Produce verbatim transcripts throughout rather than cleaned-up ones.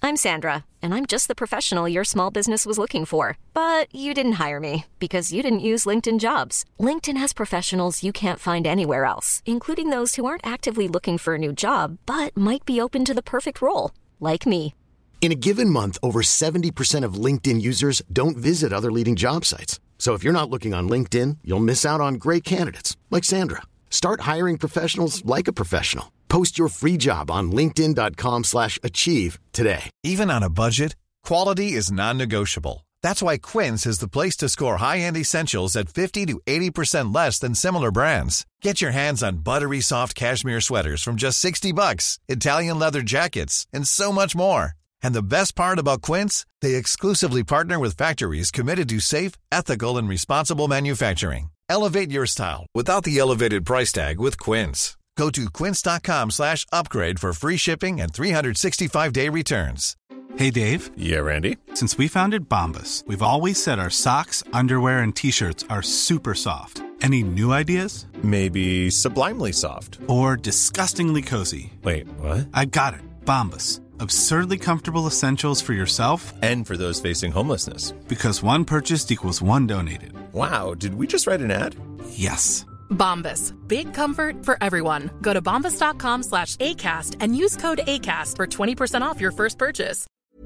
I'm Sandra, and I'm just the professional your small business was looking for. But you didn't hire me because you didn't use LinkedIn Jobs. LinkedIn has professionals you can't find anywhere else, including those who aren't actively looking for a new job, but might be open to the perfect role, like me. In a given month, over seventy percent of LinkedIn users don't visit other leading job sites. So if you're not looking on LinkedIn, you'll miss out on great candidates like Sandra. Start hiring professionals like a professional. Post your free job on linkedin dot com slash achieve today. Even on a budget, quality is non-negotiable. That's why Quince is the place to score high-end essentials at fifty to eighty percent less than similar brands. Get your hands on buttery soft cashmere sweaters from just sixty bucks, Italian leather jackets, and so much more. And the best part about Quince, they exclusively partner with factories committed to safe, ethical, and responsible manufacturing. Elevate your style without the elevated price tag with Quince. Go to quince.com slash upgrade for free shipping and three sixty-five day returns. Hey, Dave. Yeah, Randy. Since we founded Bombas, we've always said our socks, underwear, and T-shirts are super soft. Any new ideas? Maybe sublimely soft. Or disgustingly cozy. Wait, what? I got it. Bombas. Absurdly comfortable essentials for yourself and for those facing homelessness. Because one purchased equals one donated. Wow, did we just write an ad? Yes. Bombas. Big comfort for everyone. Go to bombas.com slash ACAST and use code ACAST for twenty percent off your first purchase.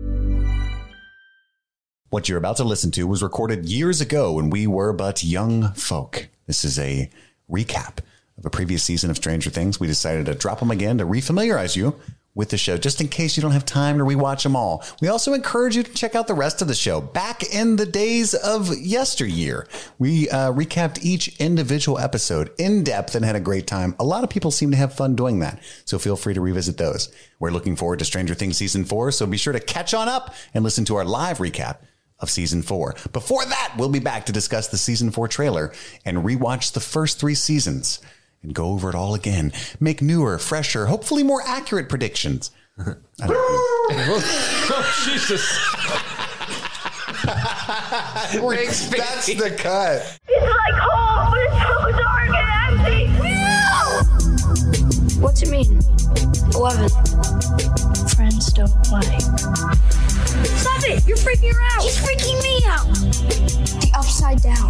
What you're about to listen to was recorded years ago when we were but young folk. This is a recap of a previous season of Stranger Things. We decided to drop them again to refamiliarize you with the show, just in case you don't have time to rewatch them all. We also encourage you to check out the rest of the show. Back in the days of yesteryear, we uh, recapped each individual episode in depth and had a great time. A lot of people seem to have fun doing that, so feel free to revisit those. We're looking forward to Stranger Things Season four, so be sure to catch on up and listen to our live recap of Season four. Before that, we'll be back to discuss the Season four trailer and rewatch the first three seasons and go over it all again. Make newer, fresher, hopefully more accurate predictions. I don't know. Oh, Jesus. That's the cut. It's like home, but it's so dark and empty. What's it mean? Eleven. Friends don't play. Stop it! You're freaking her out! She's freaking me out. The upside down.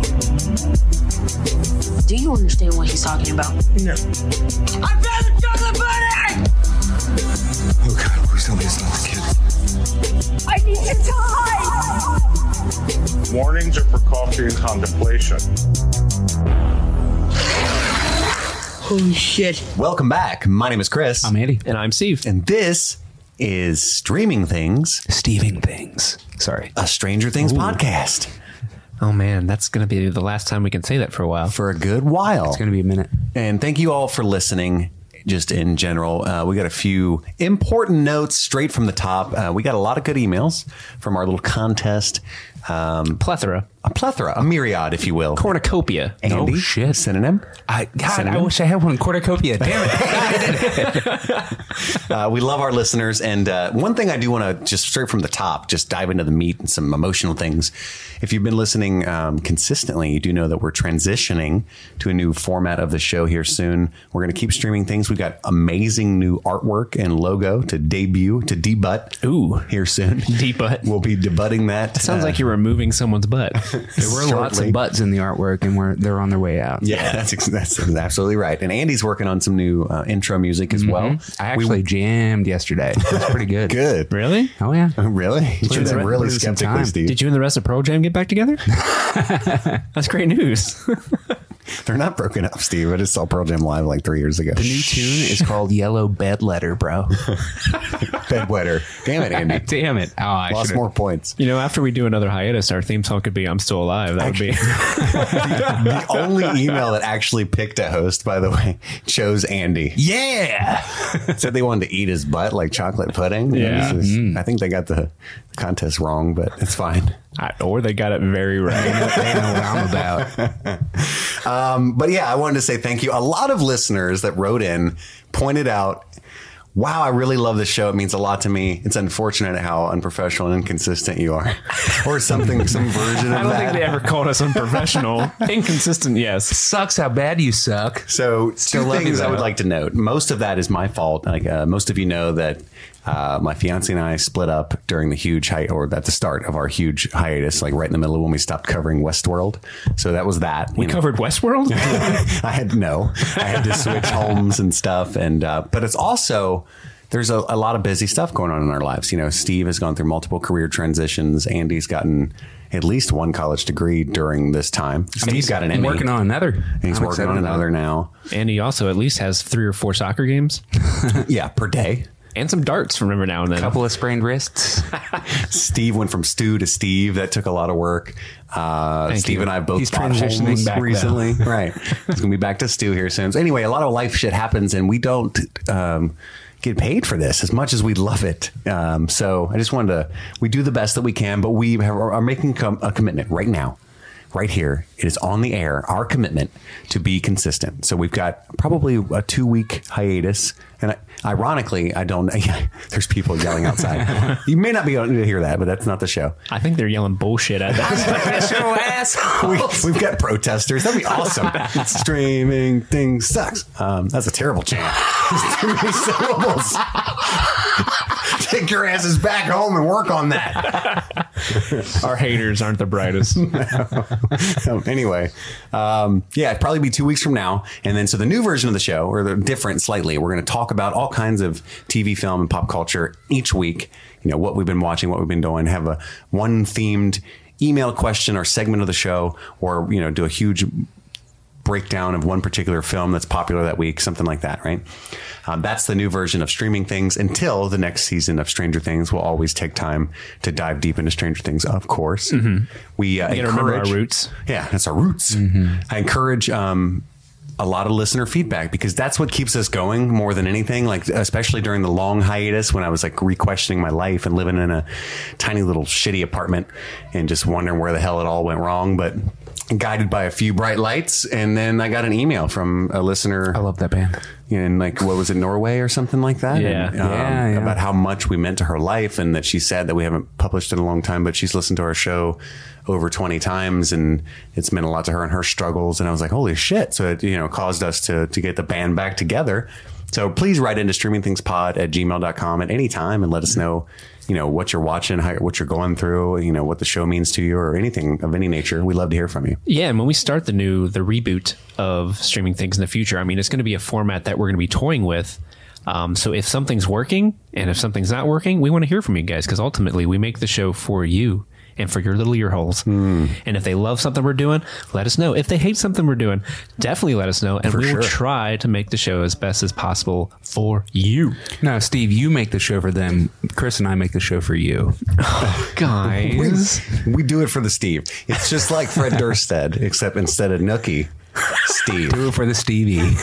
Do you understand what he's talking about? No. I found the chocolate bunny! Oh God, please tell me it's not the kid. I need to die! Warnings are for coffee and contemplation. Holy shit. Welcome back. My name is Chris. I'm Andy. And I'm Steve. And this is Streaming Things. Steaming Things. Sorry. A Stranger Things Ooh. podcast. Oh, man, that's going to be the last time we can say that for a while. For a good while. It's going to be a minute. And thank you all for listening. Just in general, uh, we got a few important notes straight from the top. Uh, we got a lot of good emails from our little contest. Um, plethora. A plethora, a myriad, if you will. Cornucopia. Andy, oh, shit. Synonym? I, God, synonym? I wish I had one. Cornucopia. Damn it. uh, we love our listeners. And uh, one thing I do want to just straight from the top, just dive into the meat and some emotional things. If you've been listening um, consistently, you do know that we're transitioning to a new format of the show here soon. We're going to keep streaming things. We've got amazing new artwork and logo to debut, to debut Ooh, here soon. Debut. We'll be debutting that. It sounds uh, like you're removing someone's butt. There were lots of butts in the artwork, and we're they're on their way out. Yeah, that's, that's absolutely right. And Andy's working on some new uh, intro music as mm-hmm. well. I actually we, jammed yesterday. That's pretty good. Good. Really? Oh, yeah. Really? You should have really skeptically, Steve. Did you and the rest of Pearl Jam get back together? That's great news. They're not broken up, Steve. I just saw Pearl Jam live like three years ago. The new tune is called Yellow Bed Letter, bro. Bedwetter. Damn it, Andy. Damn it. Oh, I Lost should've. more points. You know, after we do another hiatus, our theme song could be I'm Still Alive. That actually, would be. the, the only email that actually picked a host, by the way, chose Andy. Yeah. Said they wanted to eat his butt like chocolate pudding. Yeah. Is, mm. I think they got the contest wrong, but it's fine. I, or they got it very right. They know, they know what I'm about. Um, but yeah, I wanted to say thank you. A lot of listeners that wrote in pointed out, wow, I really love this show. It means a lot to me. It's unfortunate how unprofessional and inconsistent you are. Or something, some version of that. I don't that. think they ever called us unprofessional. Inconsistent, yes. Sucks how bad you suck. So Still two love things you, I would like to note. Most of that is my fault. Like uh, most of you know that Uh, my fiance and I split up during the huge hi- or at the start of our huge hiatus, like right in the middle of when we stopped covering Westworld. So that was that. We know. covered Westworld? I had no, I had to switch homes and stuff. And, uh, but it's also, there's a, a lot of busy stuff going on in our lives. You know, Steve has gone through multiple career transitions. Andy's gotten at least one college degree during this time. Steve's got an Emmy. Working on another. And he's I'm working on another now. And he also at least has three or four soccer games. Yeah, per day. And some darts from every now and then. A couple of sprained wrists. Steve went from Stu to Steve. That took a lot of work. Uh, Thank Steve you. and I both He's bought transitioning homes back recently. Right. He's going to be back to Stu here soon. So anyway, a lot of life shit happens and we don't um, get paid for this as much as we love it. Um, so I just wanted to, we do the best that we can, but we have, are making com- a commitment right now. Right here, it is on the air, our commitment to be consistent. So we've got probably a two week hiatus. And I, ironically, I don't, yeah, there's people yelling outside. You may not be able to hear that, but that's not the show. I think they're yelling bullshit at us. Show assholes. We, we've got protesters. That'd be awesome. Streaming thing sucks. Um, that's a terrible chant. There's too many syllables. Take your asses back home and work on that. Our haters aren't the brightest. No, anyway, um, yeah, it'd probably be two weeks from now. And then so the new version of the show, or the different slightly, we're going to talk about all kinds of T V, film, and pop culture each week. You know, what we've been watching, what we've been doing, have a one themed email question or segment of the show, or, you know, do a huge breakdown of one particular film that's popular that week, something like that, right? Um, that's the new version of Streaming Things. Until the next season of Stranger Things, we'll always take time to dive deep into Stranger Things, of course. Mm-hmm. We uh, You gotta encourage remember our roots. Yeah, that's our roots. Mm-hmm. I encourage um, a lot of listener feedback because that's what keeps us going more than anything. Like, especially during the long hiatus when I was like re-questioning my life and living in a tiny little shitty apartment and just wondering where the hell it all went wrong. But guided by a few bright lights, and then I got an email from a listener. I love that band. In like, what was it, Norway or something like that? Yeah. And, um, Yeah, yeah. About how much we meant to her life, and that she's sad that we haven't published in a long time, but she's listened to our show over twenty times, and it's meant a lot to her and her struggles. And I was like, holy shit. So it, you know, caused us to to get the band back together. So please write into streamingthingspod at gmail dot com at any time and let us know, you know, what you're watching, how, what you're going through, you know, what the show means to you, or anything of any nature. We love to hear from you. Yeah, and when we start the new, the reboot of Streaming Things in the future, I mean, it's going to be a format that we're going to be toying with. Um, so if something's working and if something's not working, we want to hear from you guys, because ultimately we make the show for you and for your little ear holes. Mm. And if they love something we're doing, let us know. If they hate something we're doing, definitely let us know. And For we sure. will try to make the show as best as possible for you. No, Steve, you make the show for them. Chris and I make the show for you. Guys. We, we do it for the Steve. It's just like Fred Durst, except instead of Nookie, Steve. Do it for the Stevie.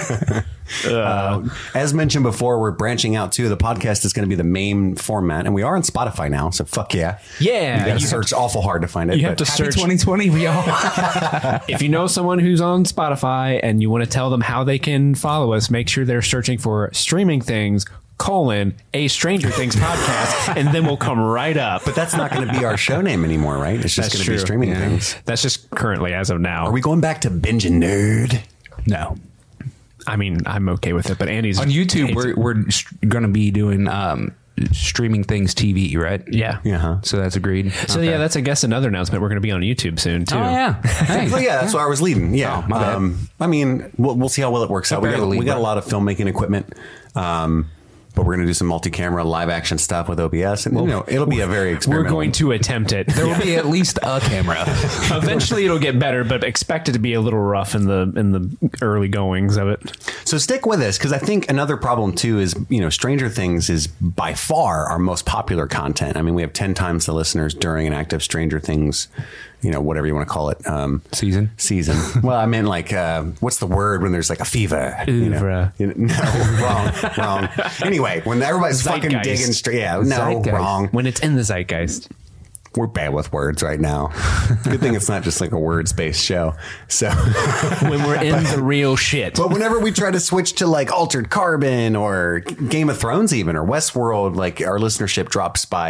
Uh, as mentioned before, we're branching out too. The podcast is going to be the main format, and we are on Spotify now. So fuck yeah, Yeah. You got to You search awful hard to find it. you have but- to Happy search. twenty twenty, we all. If you know someone who's on Spotify and you want to tell them how they can follow us, make sure they're searching for Streaming Things, colon, a Stranger Things podcast, and then we'll come right up. But that's not going to be our show name anymore, right? It's just That's going to be true. Streaming Yeah. Things. That's just currently as of now. Are we going back to Binge and Nerd? No. I mean, I'm okay with it, but Andy's On YouTube, hates we're, it. we're going to be doing um, Streaming Things T V, right? yeah. Yeah. Huh? So that's agreed. So Okay. yeah, that's I guess another announcement. We're going to be on YouTube soon too. Oh, yeah. Hey. Well, yeah, that's where I was leading. Yeah, Oh, my bad. Um, I mean, we'll, we'll see how well it works out. We better got, lead, we got a but- lot of filmmaking equipment, um, but we're going to do some multi-camera live action stuff with O B S, and you know, it'll be a very We're experimental. going to attempt it. There will be at least a camera. Eventually, it'll get better, but expect it to be a little rough in the in the early goings of it. So stick with us, because I think another problem too is, you know, Stranger Things is by far our most popular content. I mean, we have ten times the listeners during an active Stranger Things, you know, whatever you want to call it, um, Season. season. Well, I mean, like, uh, what's the word when there's like a fever? You know? Oeuvre. You know, no, wrong, wrong. Anyway, when everybody's fucking Zeitgeist. digging straight, yeah, no, Zeitgeist. wrong. When it's in the zeitgeist. We're bad with words right now. Good thing it's not just like a words-based show. So, When we're in the real shit. but whenever we try to switch to like Altered Carbon or Game of Thrones even, or Westworld, like our listenership drops by,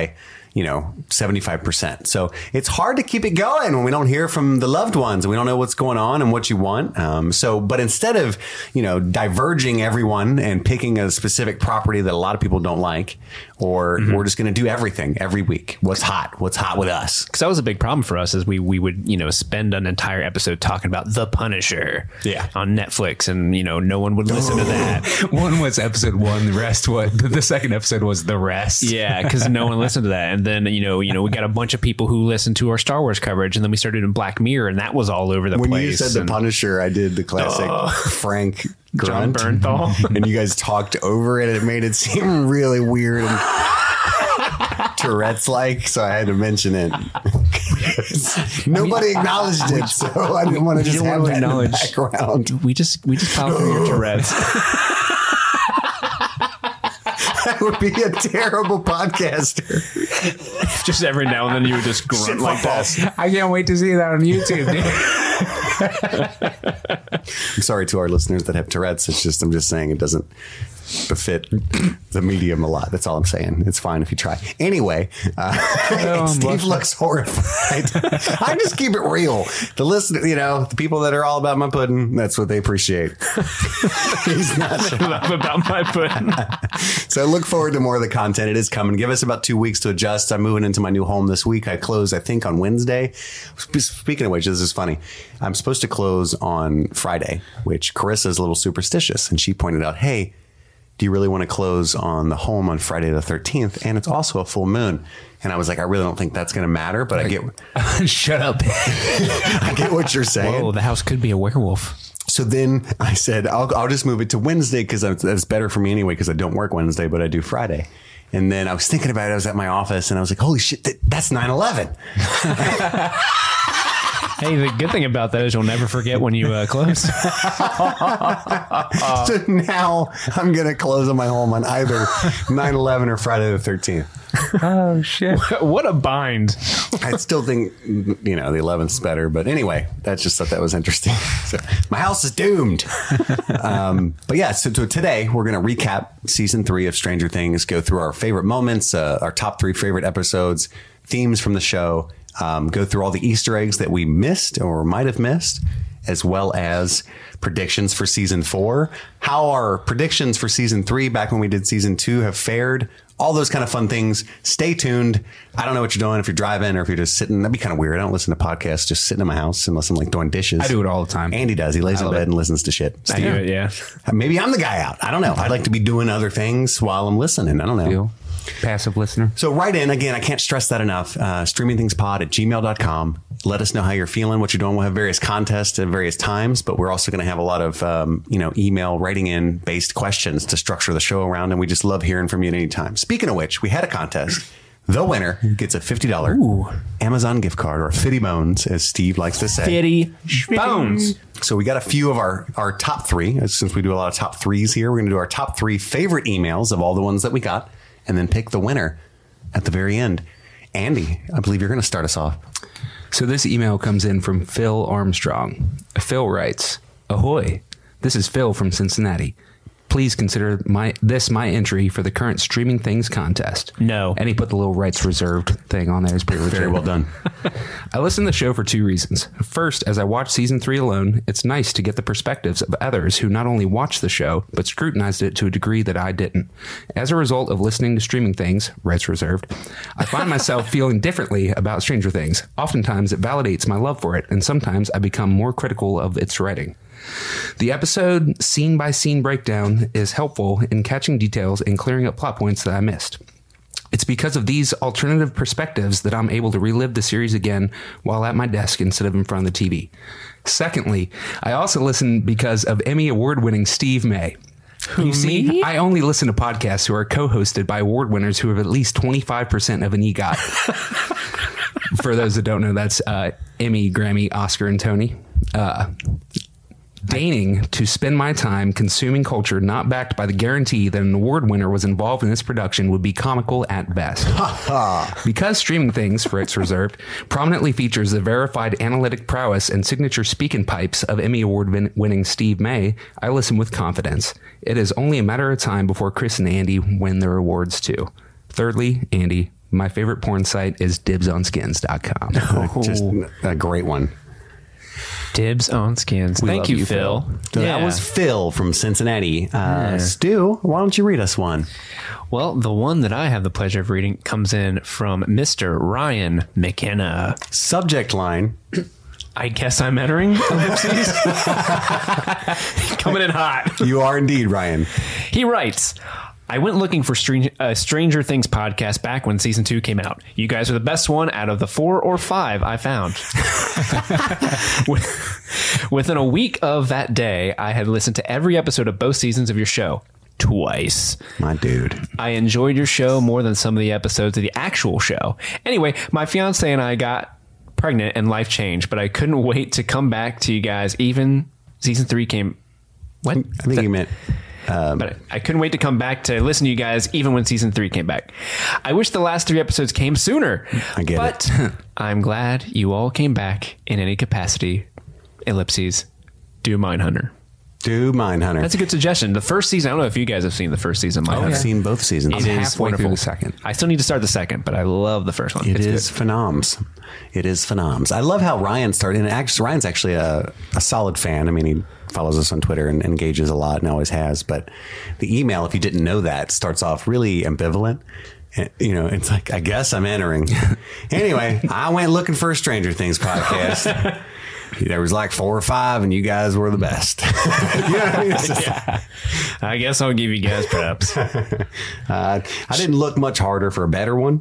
you know, seventy-five percent. So it's hard to keep it going when we don't hear from the loved ones and we don't know what's going on and what you want. Um, so, but instead of, you know, diverging everyone and picking a specific property that a lot of people don't like, or mm-hmm. we're just going to do everything every week. What's hot? What's hot with us? Because that was a big problem for us, is we we would, you know, spend an entire episode talking about The Punisher yeah. on Netflix, and, you know, no one would listen to that. One was episode one, the rest what the second episode was the rest. Yeah, because no one listened to that. And then, you know, you know, we got a bunch of people who listened to our Star Wars coverage, and then we started in Black Mirror, and that was all over the when place. When you said and, The Punisher, I did the classic uh, Frank John grunt. Bernthal. And you guys talked over it, and it made it seem really weird and Tourette's like, so I had to mention it. Nobody acknowledged it, so I didn't want to just have that in the background. We just we just piled through your Tourette's. That would be a terrible podcaster. Just every now and then you would just grunt like that. I can't wait to see that on YouTube, dude. I'm sorry to our listeners that have Tourette's. It's just, I'm just saying it doesn't befit the medium a lot. That's all I'm saying. It's fine if you try. Anyway, uh, oh, Steve looks horrified. I just keep it real. The listener, you know, the people that are all about my pudding, that's what they appreciate. He's not about my pudding. So I look forward to more of the content. It is coming. Give us about two weeks to adjust. I'm moving into my new home this week. I close, I think, on Wednesday. Speaking of which, this is funny. I'm supposed to close on Friday, which Carissa's a little superstitious. And she pointed out, hey, do you really want to close on the home on Friday the thirteenth? And it's also a full moon. And I was like, I really don't think that's going to matter, but I get... Shut up. I get what you're saying. Whoa, the house could be a werewolf. So then I said, I'll, I'll just move it to Wednesday because that's better for me anyway, because I don't work Wednesday, but I do Friday. And then I was thinking about it. I was at my office and I was like, holy shit, that, that's nine eleven. Hey, the good thing about that is you'll never forget when you uh, close. So now I'm going to close on my home on either nine eleven or Friday the thirteenth. Oh, shit. What a bind. I still think, you know, the eleventh's better. But anyway, I just thought that was interesting. So my house is doomed. Um, but yeah, so to today, we're going to recap season three of Stranger Things, go through our favorite moments, uh, our top three favorite episodes, themes from the show. Um, go through all the Easter eggs that we missed or might have missed, as well as predictions for season four, how our predictions for season three back when we did season two have fared, all those kind of fun things. Stay tuned. I don't know what you're doing, if you're driving or if you're just sitting. That'd be kind of weird. I don't listen to podcasts just sitting in my house unless I'm like doing dishes. I do it all the time. Andy does. He lays I in bed it. and listens to shit. I do it, yeah. Maybe I'm the guy out. I don't know. I like to be doing other things while I'm listening. I don't know. Feel. Passive listener. So write in. Again, I can't stress that enough. Uh, streamingthingspod at gmail dot com. Let us know how you're feeling, what you're doing. We'll have various contests at various times, but we're also going to have a lot of, um, you know, email writing in based questions to structure the show around. And we just love hearing from you at any time. Speaking of which, we had a contest. The winner gets a fifty dollars Ooh. Amazon gift card, or Fitty Bones, as Steve likes to say. Fitty Bones. So we got a few of our, our top three. Since we do a lot of top threes here, we're going to do our top three favorite emails of all the ones that we got, and then pick the winner at the very end. Andy, I believe you're going to start us off. So this email comes in from Phil Armstrong. Phil writes, "Ahoy, this is Phil from Cincinnati. Please consider my this my entry for the current Streaming Things contest." No. And he put the little rights reserved thing on there. It's pretty legit. Very well done. I listen to the show for two reasons. First, as I watch season three alone, it's nice to get the perspectives of others who not only watched the show, but scrutinized it to a degree that I didn't. As a result of listening to Streaming Things, rights reserved, I find myself feeling differently about Stranger Things. Oftentimes, it validates my love for it, and sometimes I become more critical of its writing. The episode scene-by-scene breakdown is helpful in catching details and clearing up plot points that I missed. It's because of these alternative perspectives that I'm able to relive the series again while at my desk instead of in front of the T V. Secondly, I also listen because of Emmy award-winning Steve May. Who, you see, me? I only listen to podcasts who are co-hosted by award winners who have at least twenty-five percent of an EGOT. For those that don't know, that's uh, Emmy, Grammy, Oscar, and Tony. Uh, Deigning to spend my time consuming culture not backed by the guarantee that an award winner was involved in this production would be comical at best. Because Streaming Things, for its reserved, prominently features the verified analytic prowess and signature speaking pipes of Emmy Award win- winning Steve May, I listen with confidence. It is only a matter of time before Chris and Andy win their awards too. Thirdly, Andy, My favorite porn site is dibs on skins dot com. Just a great one. Dibs on Skins. We Thank love you, you, Phil. Phil. So Yeah. that was Phil from Cincinnati. Uh, Yeah. Stu, why don't you read us one? Well, the one that I have the pleasure of reading comes in from Mister Ryan McKenna. Subject line. I guess I'm entering ellipses. Coming in hot. You are indeed, Ryan. He writes, I went looking for Str- uh, Stranger Things podcast back when season two came out. You guys are the best one out of the four or five I found. Within a week of that day, I had listened to every episode of both seasons of your show. Twice. My dude. I enjoyed your show more than some of the episodes of the actual show. Anyway, my fiance and I got pregnant and life changed, but I couldn't wait to come back to you guys. Even season three came. What? I think That- you meant. Um, but I couldn't wait to come back to listen to you guys even when season three came back. I wish the last three episodes came sooner. I get but it. I'm glad you all came back in any capacity. Ellipses. Do Mindhunter. Do Mindhunter. That's a good suggestion. The first season, I don't know if you guys have seen the first season. of I've Mindhunter. seen both seasons. It I'm is halfway through wonderful. the second. I still need to start the second, but I love the first one. It It's is good. phenoms. It is phenoms. I love how Ryan started. And actually, Ryan's actually a, a solid fan. I mean, he follows us on Twitter and engages a lot and always has. But the email, if you didn't know that, starts off really ambivalent. And, you know, it's like, I guess I'm entering. Anyway, I went looking for a Stranger Things podcast. There was like four or five, and you guys were the best. You know what I mean? It's just- Yeah. I guess I'll give you guys props. uh, I didn't look much harder for a better one.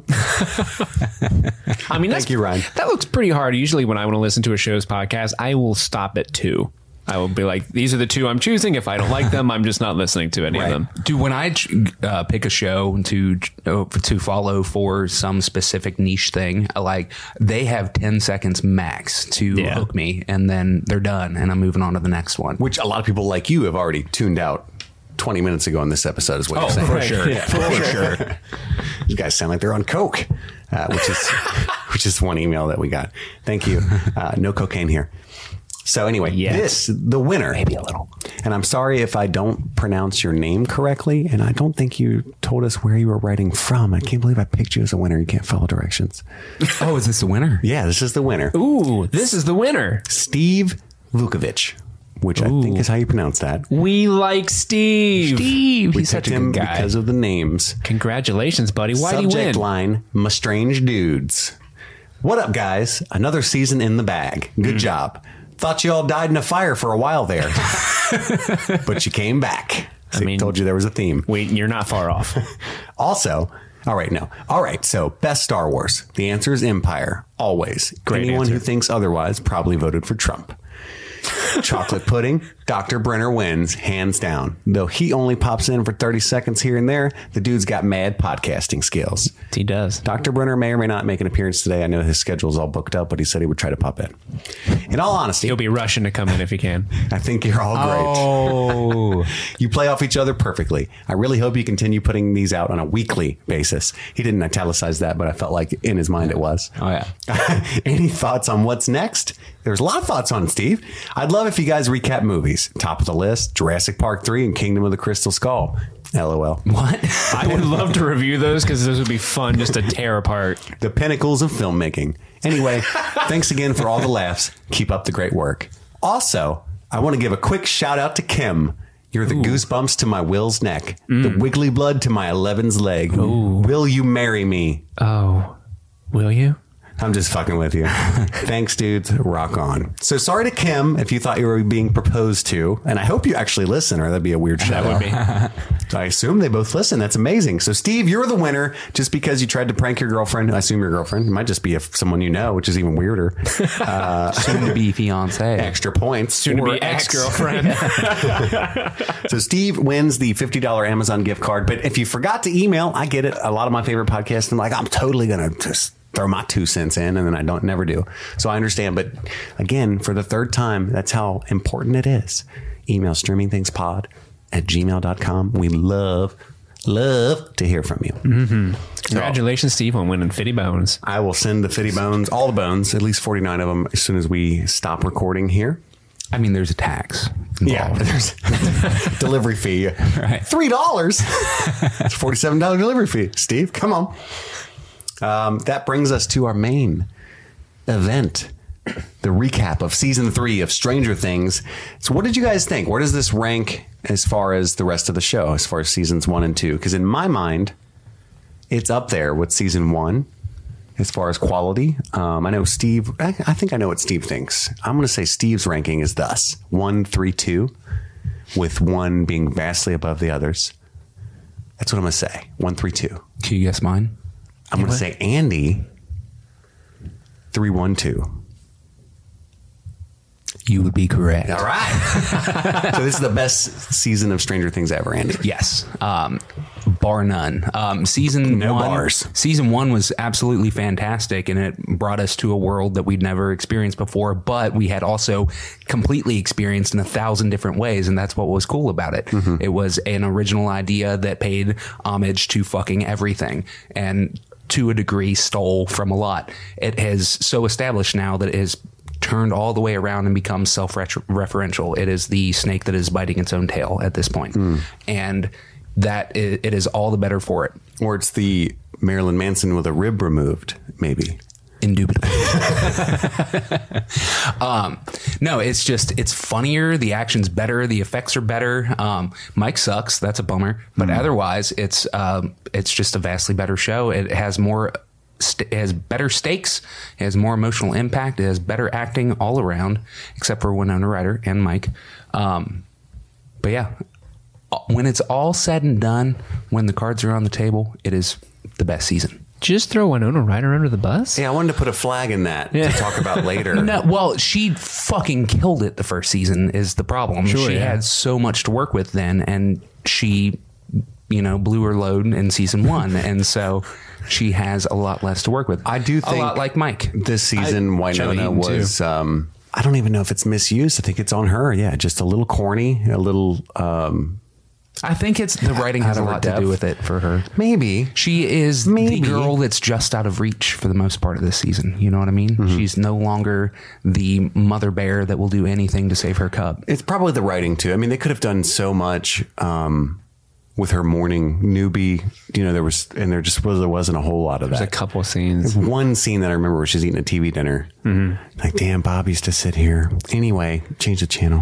I mean, that's, Thank you, Ryan. That looks pretty hard. Usually, when I want to listen to a show's podcast, I will stop at two. I will be like, these are the two I'm choosing. If I don't like them, I'm just not listening to any Right. of them. Dude, when I uh, pick a show to uh, to follow for some specific niche thing, like they have ten seconds max to Yeah. hook me, and then they're done, and I'm moving on to the next one. Which a lot of people like you have already tuned out twenty minutes ago in this episode is what you're saying. for sure, Yeah, for sure. You guys sound like they're on coke, uh, which is which is one email that we got. Thank you. Uh, no cocaine here. So anyway, Yet. this, the winner. Maybe a little. And I'm sorry if I don't pronounce your name correctly. And I don't think you told us where you were writing from. I can't believe I picked you as a winner. You can't follow directions. Oh, is this the winner? Yeah, this is the winner. Ooh, this is the winner. Steve Vukovic, which I think is how you pronounce that. We like Steve. Steve, We he's such picked a him good guy. because of the names. Congratulations, buddy. Why'd he Subject win? line, "My Strange Dudes." What up, guys? Another season in the bag. Good Mm. job. Thought you all died in a fire for a while there, but you came back. See, I mean- told you there was a theme. Wait, you're not far off. Also, all right, no. All right, so best Star Wars. The answer is Empire, always. Great Anyone answer. who thinks otherwise probably voted for Trump. Chocolate pudding, Doctor Brenner wins, hands down. Though he only pops in for thirty seconds here and there, the dude's got mad podcasting skills. He does. Doctor Brenner may or may not make an appearance today. I know his schedule's all booked up, but he said he would try to pop in. In all honesty, He'll be rushing to come in if he can. I think you're all great. Oh, You play off each other perfectly. I really hope you continue putting these out on a weekly basis. He didn't italicize that, but I felt like in his mind it was. oh yeah. Any thoughts on what's next? There's a lot of thoughts on it, Steve. I'd love if you guys recap movies. Top of the list, Jurassic Park three and Kingdom of the Crystal Skull. LOL. What? I would love to review those because those would be fun just to tear apart. The pinnacles of filmmaking. Anyway, thanks again for all the laughs. Keep up the great work. Also, I want to give a quick shout out to Kim. You're the goosebumps to my Will's neck, the wiggly blood to my Eleven's leg. Will you marry me? Oh, will you? I'm just fucking with you. Thanks, dudes. Rock on. So sorry to Kim if you thought you were being proposed to, and I hope you actually listen, or that'd be a weird shout That would out. be. I assume they both listen. That's amazing. So Steve, you're the winner just because you tried to prank your girlfriend. I assume your girlfriend. It might just be if someone you know, which is even weirder. Uh, Soon to be fiance. extra points. Soon to Or be ex-girlfriend. So Steve wins the fifty dollars Amazon gift card. But if you forgot to email, I get it. A lot of my favorite podcasts, I'm like, I'm totally going to just throw my two cents in, and then I don't never do. So I understand. But again, for the third time, that's how important it is. Email streamingthingspod at gmail dot com. We love, love to hear from you. Mm-hmm. Congratulations, Steve, on winning fifty bones. I will send the fifty bones, all the bones, at least forty-nine of them, as soon as we stop recording here. I mean, there's a tax. Yeah, there's delivery fee. Right. three dollars. It's a forty-seven dollars delivery fee. Steve, come on. Um, that brings us to our main event, the recap of season three of Stranger Things. So what did you guys think? Where does this rank as far as the rest of the show, as far as seasons one and two? Because in my mind, it's up there with season one as far as quality. Um, I know Steve, I, I think I know what Steve thinks. I'm going to say Steve's ranking is thus: one, three, two, with one being vastly above the others. That's what I'm going to say. One, three, two. Can you guess mine? I'm going to say Andy, three, one, two. You would be correct. All right. So this is the best season of Stranger Things ever, Andy. Yes. Um, bar none. Um, season no one, bars. Season one was absolutely fantastic, and it brought us to a world that we'd never experienced before, but we had also completely experienced in a thousand different ways, and that's what was cool about it. Mm-hmm. It was an original idea that paid homage to fucking everything, and to a degree stole from a lot. It has so established now that it has turned all the way around and become self-referential. It is the snake that is biting its own tail at this point. Mm. And that it, it is all the better for it. Or it's the Marilyn Manson with a rib removed, maybe. Indubitably. um, no, it's just, it's funnier. The action's better. The effects are better. Um, Mike sucks. That's a bummer. But mm. otherwise, it's um, it's just a vastly better show. It has more... It has better stakes, it has more emotional impact, it has better acting all around, except for Winona Ryder and Mike. Um, but yeah, when it's all said and done, when the cards are on the table, it is the best season. Just throw Winona Ryder under the bus? Yeah, I wanted to put a flag in that yeah. to talk about later. No, well, she fucking killed it the first season is the problem. Sure, she yeah. had so much to work with then, and she, you know, blew her load in season one. And so... she has a lot less to work with. I do think a lot like Mike. This season, I, Winona was, um, I don't even know if it's misused. I think it's on her. Yeah. Just a little corny, a little, um, I think it's the writing has a lot depth. to do with it for her. Maybe. She is Maybe. the girl that's just out of reach for the most part of this season. You know what I mean? Mm-hmm. She's no longer the mother bear that will do anything to save her cub. It's probably the writing too. I mean, they could have done so much, um, with her morning newbie, you know, there was, and there just was, there wasn't a whole lot of There's that. There's a couple of scenes. There's one scene that I remember where she's eating a T V dinner. Mm-hmm. Like, damn, Bob used to sit here. Anyway, change the channel.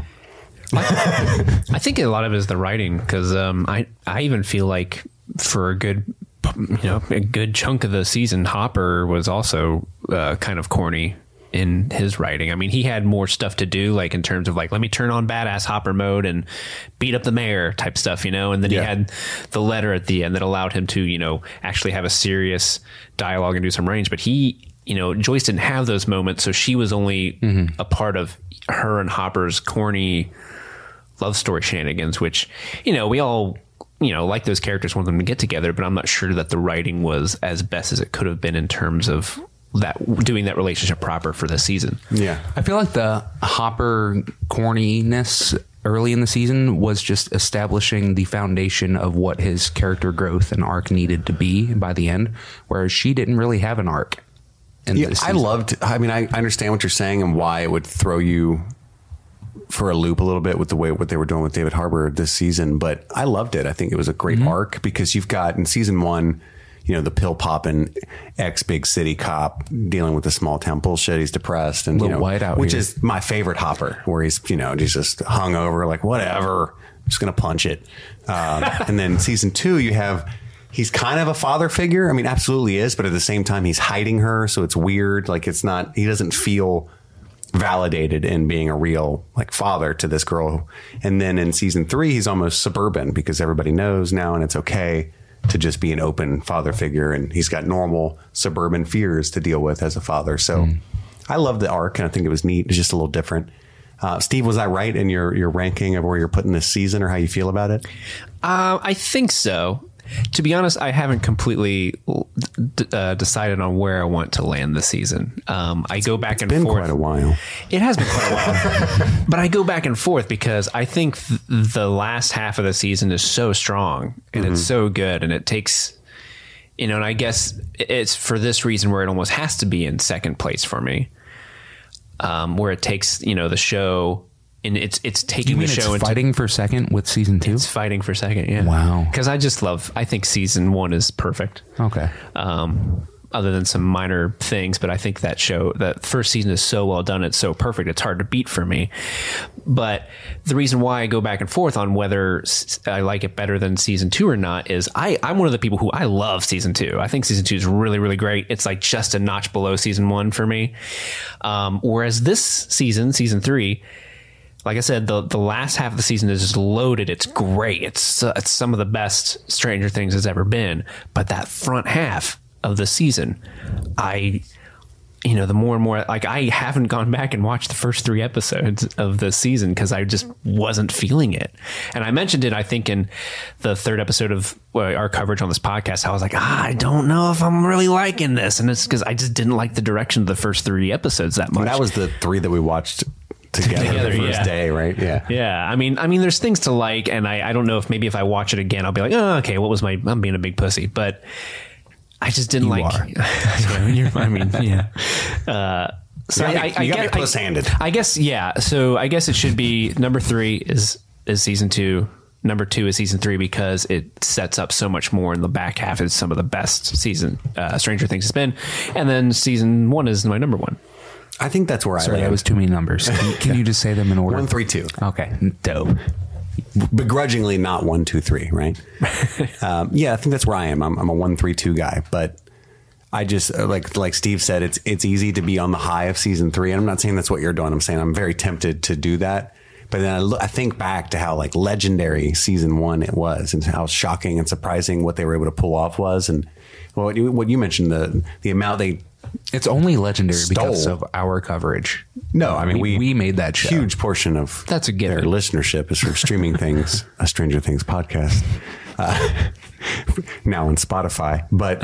I, I think a lot of it is the writing, because um, I, I even feel like for a good, you know, a good chunk of the season, Hopper was also uh, kind of corny in his writing. I mean, he had more stuff to do, like in terms of like, let me turn on badass Hopper mode and beat up the mayor type stuff, you know? And then yeah. he had the letter at the end that allowed him to, you know, actually have a serious dialogue and do some range. But he, you know, Joyce didn't have those moments. So she was only mm-hmm. a part of her and Hopper's corny love story shenanigans, which, you know, we all, you know, like those characters, want them to get together, but I'm not sure that the writing was as best as it could have been in terms of that doing that relationship proper for the season. Yeah. I feel like the Hopper corniness early in the season was just establishing the foundation of what his character growth and arc needed to be by the end, whereas she didn't really have an arc. In yeah, this I loved, I mean, I understand what you're saying and why it would throw you for a loop a little bit with the way what they were doing with David Harbour this season, but I loved it. I think it was a great mm-hmm. arc, because you've got in season one, you know, the pill popping ex big city cop dealing with the small town bullshit. He's depressed and, you know, white out which here. is my favorite Hopper, where he's, you know, he's just hung over, like, whatever, I'm just going to punch it. Um, and then season two, you have, he's kind of a father figure. I mean, absolutely is, but at the same time, he's hiding her. So it's weird. Like, it's not, he doesn't feel validated in being a real like father to this girl. And then in season three, he's almost suburban because everybody knows now, and it's okay to just be an open father figure, and he's got normal suburban fears to deal with as a father. So mm. I love the arc, and I think it was neat. It's just a little different. Uh, Steve, was I right in your your ranking of where you're putting this season, or how you feel about it? Uh, I think so. To be honest, I haven't completely d- uh, decided on where I want to land this season. Um, I go back it's and been forth. Quite a while. It has been quite a while, but I go back and forth because I think th- the last half of the season is so strong and mm-hmm. it's so good, and it takes, you know, and I guess it's for this reason where it almost has to be in second place for me, um, where it takes, you know, the show. And it's it's taking you mean the show it's into fighting for second with season two. It's fighting for second, yeah. Wow. Because I just love. I think season one is perfect. Okay. Um, other than some minor things. But I think that show, that first season is so well done. It's so perfect. It's hard to beat for me. But the reason why I go back and forth on whether I like it better than season two or not is I, I'm one of the people who I love season two. I think season two is really, really great. It's like just a notch below season one for me. Um, whereas this season, season three, like I said, the the last half of the season is just loaded. It's great. It's uh, it's some of the best Stranger Things has ever been. But that front half of the season, I, you know, the more and more, like I haven't gone back and watched the first three episodes of the season because I just wasn't feeling it. And I mentioned it, I think, in the third episode of well, our coverage on this podcast. I was like, ah, I don't know if I'm really liking this. And it's because I just didn't like the direction of the first three episodes that much. And that was the three that we watched together, together the first yeah. day, right? Yeah. Yeah. I mean, I mean, there's things to like, and I, I don't know if maybe if I watch it again, I'll be like, oh, okay, what was my, I'm being a big pussy, but I just didn't you like, I mean, yeah. Uh, so you I, got, I, you I got guess, me puss-handed. I, I guess, yeah. So I guess it should be number three is, is season two. Number two is season three because it sets up so much more in the back half. It's some of the best season uh, Stranger Things has been. And then season one is my number one. I think that's where I Sorry, that was too many numbers. Can, can you just say them in order? One, three, two. Okay, dope. Begrudgingly not one, two, three, right? um, yeah, I think that's where I am. I'm, I'm a one, three, two guy, but I just like like Steve said, it's it's easy to be on the high of season three, and I'm not saying that's what you're doing. I'm saying I'm very tempted to do that, but then I, look, I think back to how like legendary season one it was, and how shocking and surprising what they were able to pull off was, and what you, what you mentioned the the amount they. It's only legendary Stole. because of our coverage. No, I mean, we, we, we made that show. Huge portion of That's a their listenership is from Streaming Things, a Stranger Things podcast. Uh, now on Spotify, but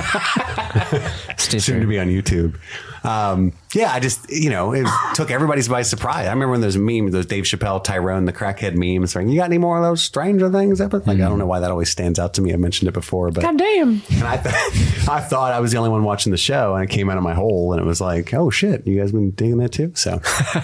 um, soon to be on YouTube. Um, yeah, I just, you know, it took everybody's by surprise. I remember when those memes, those Dave Chappelle, Tyrone, the crackhead memes, like, you got any more of those Stranger Things? Like, mm. I don't know why that always stands out to me. I mentioned it before, but God damn. And I, th- I thought I was the only one watching the show, and I came out of my hole, and it was like, oh shit, you guys been digging that too? So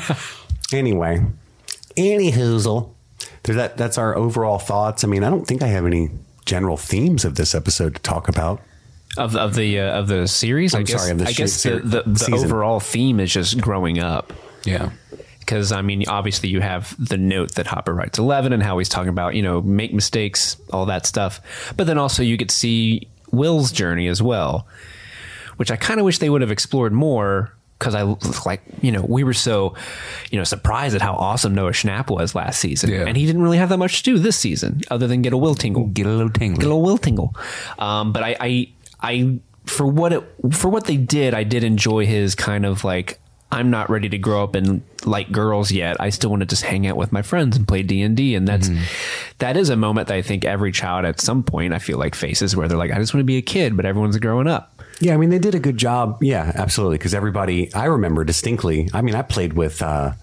anyway, any hoozle. There's that. That's our overall thoughts. I mean, I don't think I have any general themes of this episode to talk about. Of of the uh, of the series, I'm I guess. sorry, of the I guess se- the, the, the overall theme is just growing up. Yeah, because I mean, obviously, you have the note that Hopper writes Eleven, and how he's talking about, you know, make mistakes, all that stuff. But then also you get to see Will's journey as well, which I kind of wish they would have explored more. Because I like, you know, we were so, you know, surprised at how awesome Noah Schnapp was last season, yeah. and he didn't really have that much to do this season, other than get a will tingle, get a little tingle, get a little will tingle. Um, but I, I, I, for what it, for what they did, I did enjoy his kind of like, I'm not ready to grow up and like girls yet. I still want to just hang out with my friends and play D and D, and that's mm-hmm. that is a moment that I think every child at some point I feel like faces where they're like, I just want to be a kid, but everyone's growing up. Yeah, I mean, they did a good job. Yeah, absolutely. Because everybody, I remember distinctly, I mean, I played with uh,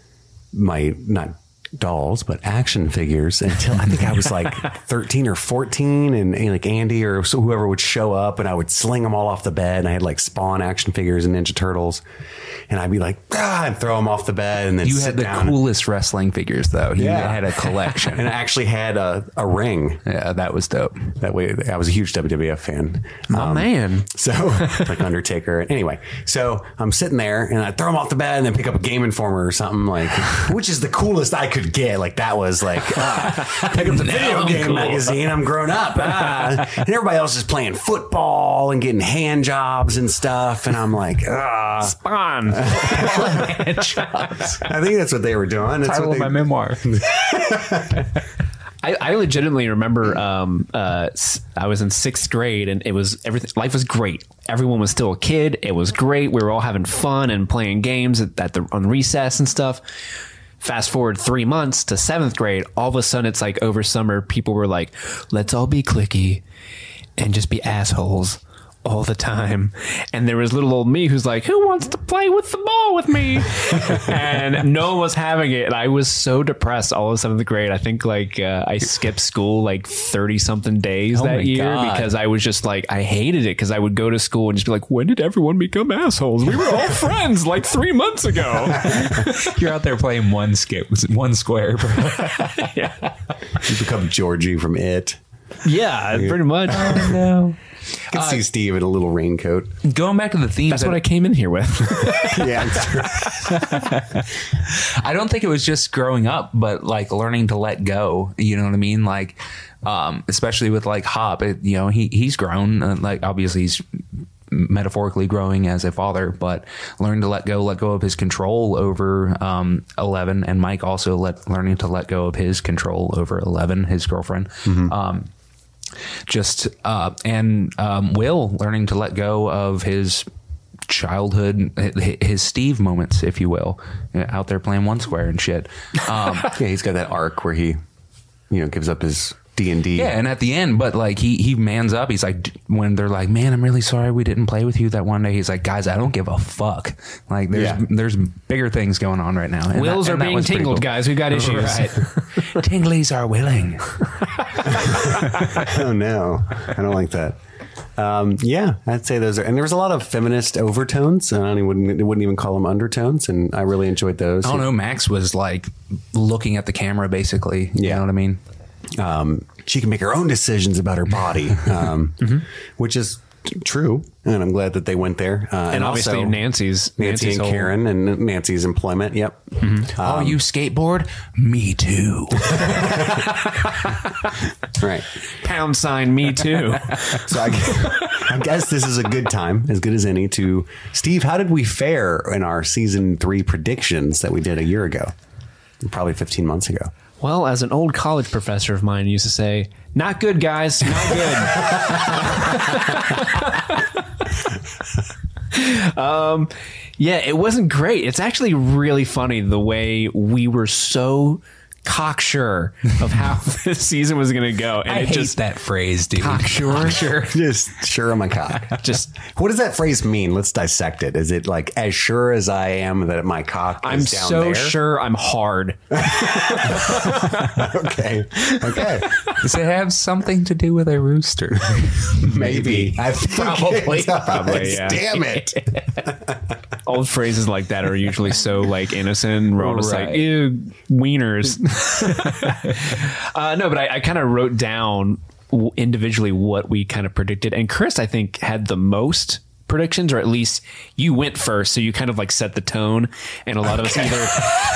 my, not dolls, but action figures until I think I was like thirteen or fourteen, and, and like Andy or so whoever would show up, and I would sling them all off the bed, and I had like Spawn action figures and Ninja Turtles, and I'd be like, ah, and throw them off the bed, and then you sit had the down. Coolest wrestling figures though. You yeah. had a collection, and I actually had a, a ring. Yeah, that was dope. That way, I was a huge W W F fan. My um, man. So like Undertaker. Anyway, so I'm sitting there, and I throw them off the bed, and then pick up a Game Informer or something, like, which is the coolest I could get. Like that was like, ah, pick up the video game cool. magazine. I'm grown up, ah. And everybody else is playing football and getting hand jobs and stuff, and I'm like, ah, Spawn. I think that's what they were doing. That's Title what they, of my memoir. I, I legitimately remember um, uh, I was in sixth grade, and it was everything. Life was great. Everyone was still a kid. It was great. We were all having fun and playing games at, at the on recess and stuff. Fast forward three months to seventh grade. All of a sudden, it's like over summer, people were like, let's all be cliquey and just be assholes all the time. And there was little old me who's like, who wants to play with the ball with me? And no one was having it. And I was so depressed all of seventh grade. I think like uh, I skipped school like thirty something days oh that year God. because I was just like, I hated it because I would go to school and just be like, when did everyone become assholes? We were all friends like three months ago. You're out there playing one skip, one square. Yeah. You become Georgie from It. Yeah, pretty much. Oh, no. I can uh, see Steve in a little raincoat. Going back to the theme. That's that what I came in here with. Yeah. I don't think it was just growing up, but like learning to let go. You know what I mean? Like, um, especially with like Hop, it, you know, he he's grown. Uh, like obviously he's metaphorically growing as a father, but learn to let go, let go of his control over um, Eleven, and Mike also let learning to let go of his control over Eleven, his girlfriend. Mm-hmm. Um, just uh, and um, Will learning to let go of his childhood, his Steve moments, if you will, out there playing one square and shit. Um, yeah, he's got that arc where he, you know, gives up his D and D. Yeah, and at the end, but like he he mans up. He's like, when they're like, man, I'm really sorry we didn't play with you that one day. He's like, guys, I don't give a fuck. Like there's yeah. there's bigger things going on right now. And Wills that, are being tingled, cool. guys. We've got issues. Right. Tinglies are willing. Oh no, I don't like that. Um, yeah, I'd say those are, and there was a lot of feminist overtones. And I don't even, wouldn't, wouldn't even call them undertones, and I really enjoyed those. I don't know. Max was like looking at the camera, basically. You yeah. know what I mean? Um, she can make her own decisions about her body, um, mm-hmm. which is t- true. And I'm glad that they went there. Uh, and, and obviously also Nancy's, Nancy Nancy's and whole... Karen and Nancy's employment. Yep. Mm-hmm. Um, oh, you skateboard? Me too. Right. Pound sign, me too. So I, I guess this is a good time, as good as any, to Steve. How did we fare in our season three predictions that we did a year ago? Probably fifteen months ago. Well, as an old college professor of mine used to say, not good, guys, not good. um, yeah, it wasn't great. It's actually really funny the way we were so cocksure of how this season was going to go. And I it hate just, that phrase, dude. Cocksure? Sure. Just sure on my cock. Just what does that phrase mean? Let's dissect it. Is it like as sure as I am that my cock is I'm down so there? sure I'm hard. Okay. Okay. Does it have something to do with a rooster? Maybe. I think Probably. It does. Probably, yeah. Damn it. Old phrases like that are usually so like innocent. We're all just Right. like, ew, wieners. uh, no, but I, I kind of wrote down w- individually what we kind of predicted. And Chris, I think, had the most predictions, or at least you went first. So you kind of like set the tone. And a lot okay. of us either...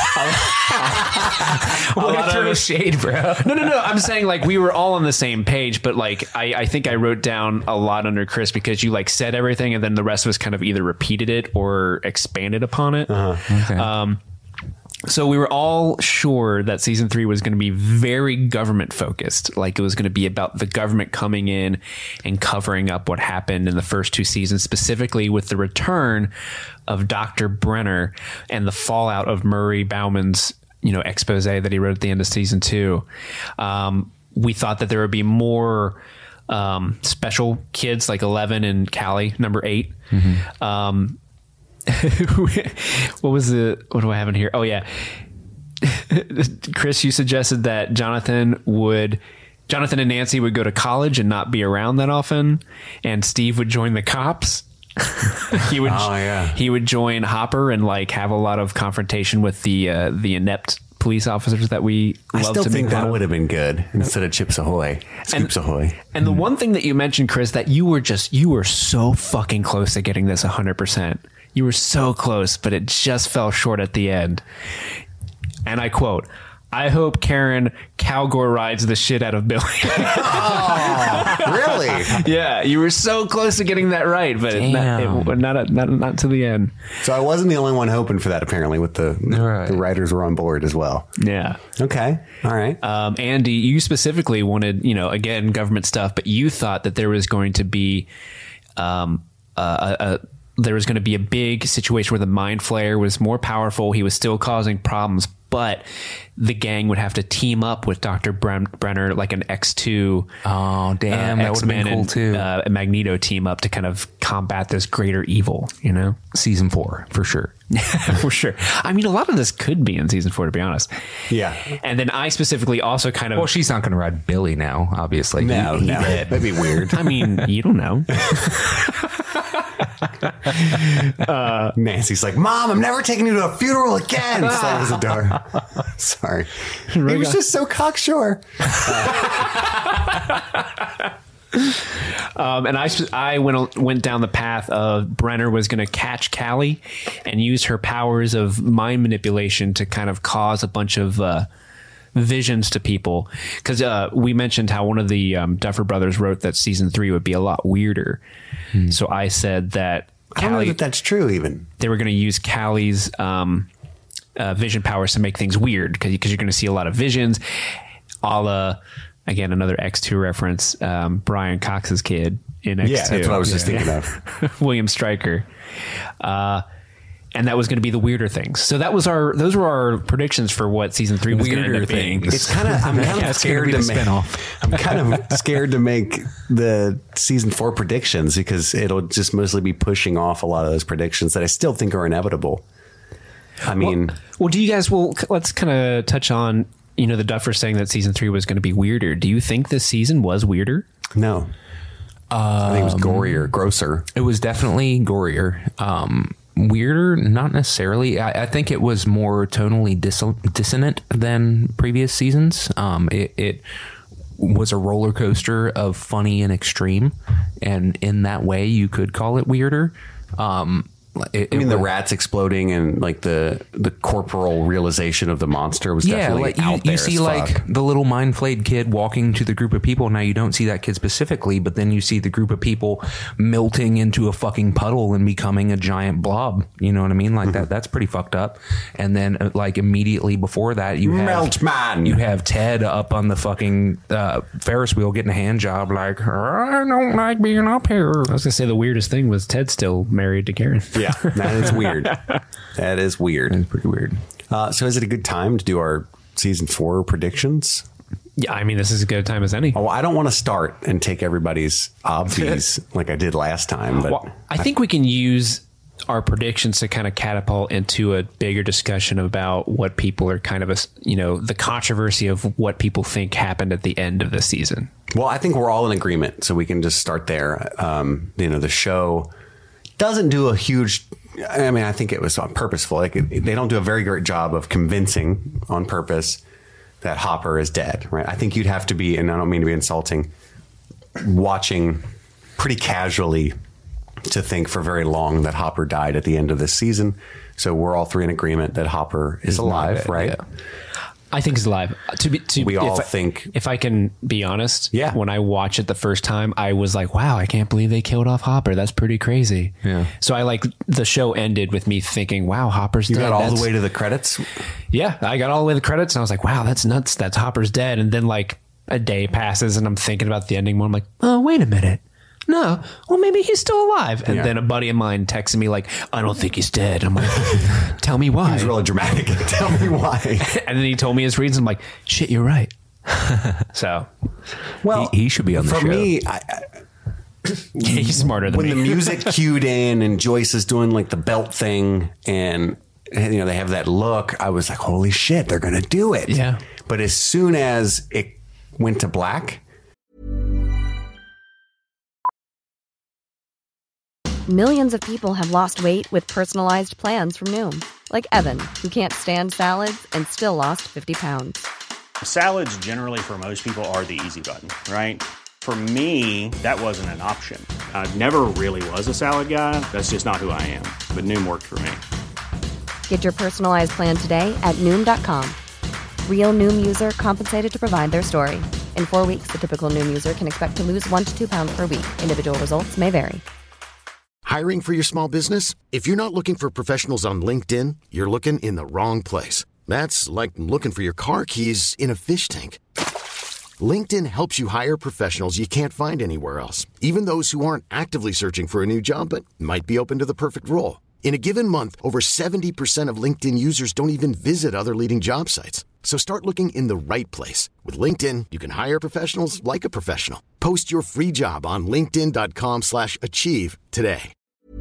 a, a lot of us, shade, bro. No, no, no. I'm saying like we were all on the same page, but like I, I think I wrote down a lot under Chris because you like said everything and then the rest of us kind of either repeated it or expanded upon it. Uh-huh. Okay. Um, So we were all sure that season three was going to be very government focused. Like it was going to be about the government coming in and covering up what happened in the first two seasons, specifically with the return of Doctor Brenner and the fallout of Murray Bauman's, you know, expose that he wrote at the end of season two. Um, we thought that there would be more um, special kids like Eleven and Callie, number eight. Mm-hmm. Um, what was the what do I have in here? Oh yeah. Chris, you suggested that Jonathan would Jonathan and Nancy would go to college and not be around that often, and Steve would join the cops. he would oh, yeah. he would join Hopper and like have a lot of confrontation with the uh, the inept police officers that we I love still to think make that fun of. would have been good instead of Chips Ahoy. Scoops and, Ahoy. And the one thing that you mentioned, Chris, that you were just you were so fucking close to getting this one hundred percent. You were so close, but it just fell short at the end. And I quote, I hope Karen cowgore rides the shit out of Billy. Oh, really? Yeah, you were so close to getting that right, but it, not, it, not, not not to the end. So I wasn't the only one hoping for that, apparently, with the, right. the writers were on board as well. Yeah. Okay. All right. Um, Andy, you specifically wanted, you know, again, government stuff, but you thought that there was going to be um, a... a there was going to be a big situation where the Mind Flayer was more powerful. He was still causing problems, but the gang would have to team up with Doctor Bren- Brenner, like an X two. Oh, damn. Uh, that would have been cool, and, too. Uh, a Magneto team up to kind of combat this greater evil, you know? Season four, for sure. For sure. I mean, a lot of this could be in season four, to be honest. Yeah. And then I specifically also kind of... Well, she's not going to ride Billy now, obviously. No, he, no. He did. That'd be weird. I mean, you don't know. uh, Nancy's like, Mom, I'm never taking you to a funeral again. Slams the door. Sorry. He was just so cocksure. Uh, Um, and I, I went went down the path of Brenner was going to catch Callie and use her powers of mind manipulation to kind of cause a bunch of uh, visions to people. Because uh, we mentioned how one of the um, Duffer Brothers wrote that season three would be a lot weirder. Hmm. So I said that I don't know that that's true. Even they were going to use Callie's um, uh, vision powers to make things weird because you're going to see a lot of visions, a la. Again, another X two reference, um, Brian Cox's kid in X two. Yeah, that's what I was just yeah. thinking of. William Stryker. Uh, and that was going to be the weirder things. So that was our, those were our predictions for what season three was going to end up being. It's kind of, I'm kind yeah, of scared to make, I'm kind of scared to make the season four predictions because it'll just mostly be pushing off a lot of those predictions that I still think are inevitable. I mean, well, well do you guys, well, let's kind of touch on, you know, the Duffer saying that season three was going to be weirder. Do you think this season was weirder? No. Um, I think it was gorier, grosser. It was definitely gorier. Um, weirder, not necessarily. I, I think it was more tonally dis- dissonant than previous seasons. Um, it, it was a roller coaster of funny and extreme. And in that way, you could call it weirder. Um, It, I mean, it the was, rats exploding and like the the corporal realization of the monster was yeah, definitely like you, out there. you see as like fuck. the little mind flayed kid walking to the group of people. Now you don't see that kid specifically, but then you see the group of people melting into a fucking puddle and becoming a giant blob. You know what I mean? Like mm-hmm. that. That's pretty fucked up. And then uh, like immediately before that, you have Melt Man. You have Ted up on the fucking uh, Ferris wheel getting a hand job. Like I don't like being up here. I was gonna say the weirdest thing was Ted still married to Karen. Yeah, that is weird. That is weird. It's pretty weird. Uh, so is it a good time to do our season four predictions? Yeah, I mean, this is as good a time as any. Oh, I don't want to start and take everybody's obvious like I did last time. But well, I think we can use our predictions to kind of catapult into a bigger discussion about what people are kind of, a, you know, the controversy of what people think happened at the end of the season. Well, I think we're all in agreement, so we can just start there. Um, you know, the show doesn't do a huge... I mean, I think it was purposeful. Like it, they don't do a very great job of convincing on purpose that Hopper is dead, right? I think you'd have to be, and I don't mean to be insulting, watching pretty casually to think for very long that Hopper died at the end of this season. So we're all three in agreement that Hopper is He's alive, dead, right? Yeah. I think he's alive. To be, to, we all if I, think. If I can be honest, yeah. When I watched it the first time, I was like, "Wow, I can't believe they killed off Hopper. That's pretty crazy." Yeah. So I like the show ended with me thinking, "Wow, Hopper's you dead." You got all that's, the way to the credits. Yeah, I got all the way to the credits, and I was like, "Wow, that's nuts. That's Hopper's dead." And then like a day passes, and I'm thinking about the ending more. I'm like, "Oh, wait a minute." No, well, maybe he's still alive. And yeah. then a buddy of mine texted me like, I don't think he's dead. I'm like, tell me why. He was really dramatic. Tell me why. And then he told me his reasons. I'm like, shit, you're right. So, well, he, he should be on the for show. For me, I, I, yeah, he's smarter than when me. When the music cued in and Joyce is doing like the belt thing and, you know, they have that look, I was like, holy shit, they're going to do it. Yeah. But as soon as it went to black, Millions of people have lost weight with personalized plans from Noom. Like Evan, who can't stand salads and still lost fifty pounds. Salads generally for most people are the easy button, right? For me, that wasn't an option. I never really was a salad guy. That's just not who I am. But Noom worked for me. Get your personalized plan today at Noom dot com. Real Noom user compensated to provide their story. In four weeks, the typical Noom user can expect to lose one to two pounds per week. Individual results may vary. Hiring for your small business? If you're not looking for professionals on LinkedIn, you're looking in the wrong place. That's like looking for your car keys in a fish tank. LinkedIn helps you hire professionals you can't find anywhere else, even those who aren't actively searching for a new job but might be open to the perfect role. In a given month, over seventy percent of LinkedIn users don't even visit other leading job sites. So start looking in the right place. With LinkedIn, you can hire professionals like a professional. Post your free job on linkedin dot com slash achieve today.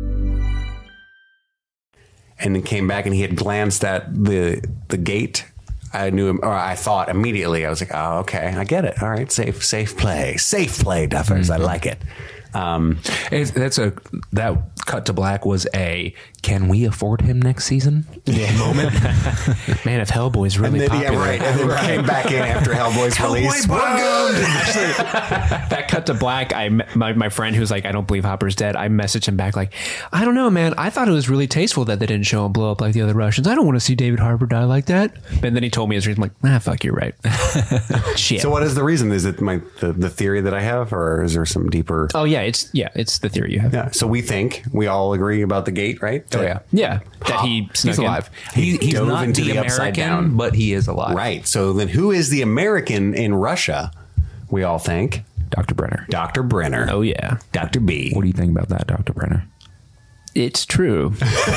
And then came back and he had glanced at the the gate. I knew him, or I thought immediately, I was like, oh, okay, I get it. All right, safe, safe play. Safe play, Duffers. Mm-hmm. I like it. Um, It's, that's a that cut to black was a can we afford him next season yeah. moment. Man, if Hellboy's really and then, popular, yeah, right. And then right. came back in after Hellboy's release. Hellboy Actually, that cut to black. I my my friend who's like, I don't believe Hopper's dead. I messaged him back like, I don't know, man. I thought it was really tasteful that they didn't show him blow up like the other Russians. I don't want to see David Harbour die like that. And then he told me his reason. I'm like, ah, fuck, you're right. Shit. So what is the reason? Is it my the, the theory that I have, or is there some deeper? Oh yeah, it's yeah, it's the theory you have. Yeah. So we think we all agree about the gate, right? Oh yeah, yeah. That he he's alive. He, he's dove not into the, the upside American, down. but he is alive. Right. So then, who is the American in Russia? We all think Doctor Brenner. Doctor Brenner. Oh yeah, Doctor B. What do you think about that, Doctor Brenner? It's true.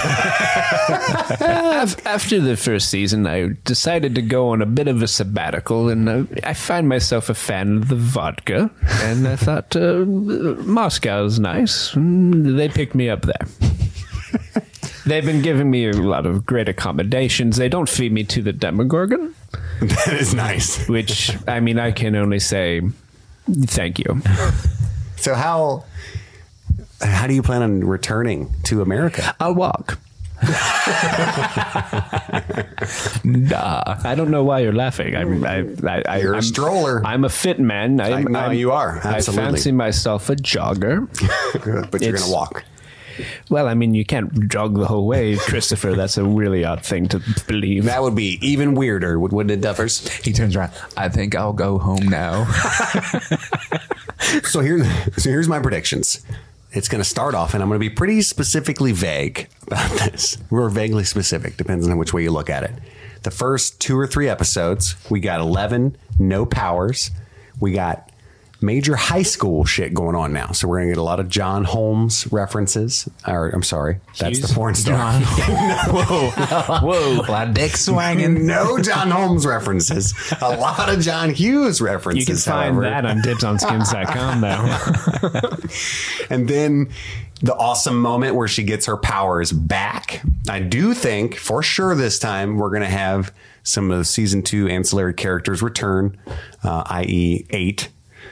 After the first season, I decided to go on a bit of a sabbatical, and uh, I find myself a fan of the vodka. And I thought, uh, Moscow's nice. Mm, They picked me up there. They've been giving me a lot of great accommodations. They don't feed me to the Demogorgon. That is nice. Which, I mean, I can only say thank you. So how how do you plan on returning to America? I'll walk. Nah. I don't know why you're laughing. I'm, I, I, I, You're I'm, a stroller. I'm a fit man. I'm, I know I'm, you are. Absolutely. I fancy myself a jogger. But you're It's- going to walk. Well, I mean, you can't jog the whole way, Christopher. That's a really odd thing to believe. That would be even weirder, wouldn't it, Duffers? He turns around. I think I'll go home now. So here's so here's my predictions. It's going to start off, and I'm going to be pretty specifically vague about this. We're vaguely specific, depends on which way you look at it. The first two or three episodes, we got eleven no powers. We got major high school shit going on now. So we're going to get a lot of John Holmes references. Or I'm sorry, that's Hughes? the porn star. John. Whoa. Whoa. A lot of dick swanging. No John Holmes references. A lot of John Hughes references. You can find however. that on dibs on skins dot com now. And then the awesome moment where she gets her powers back. I do think for sure this time we're going to have some of the season two ancillary characters return, uh, that is eight.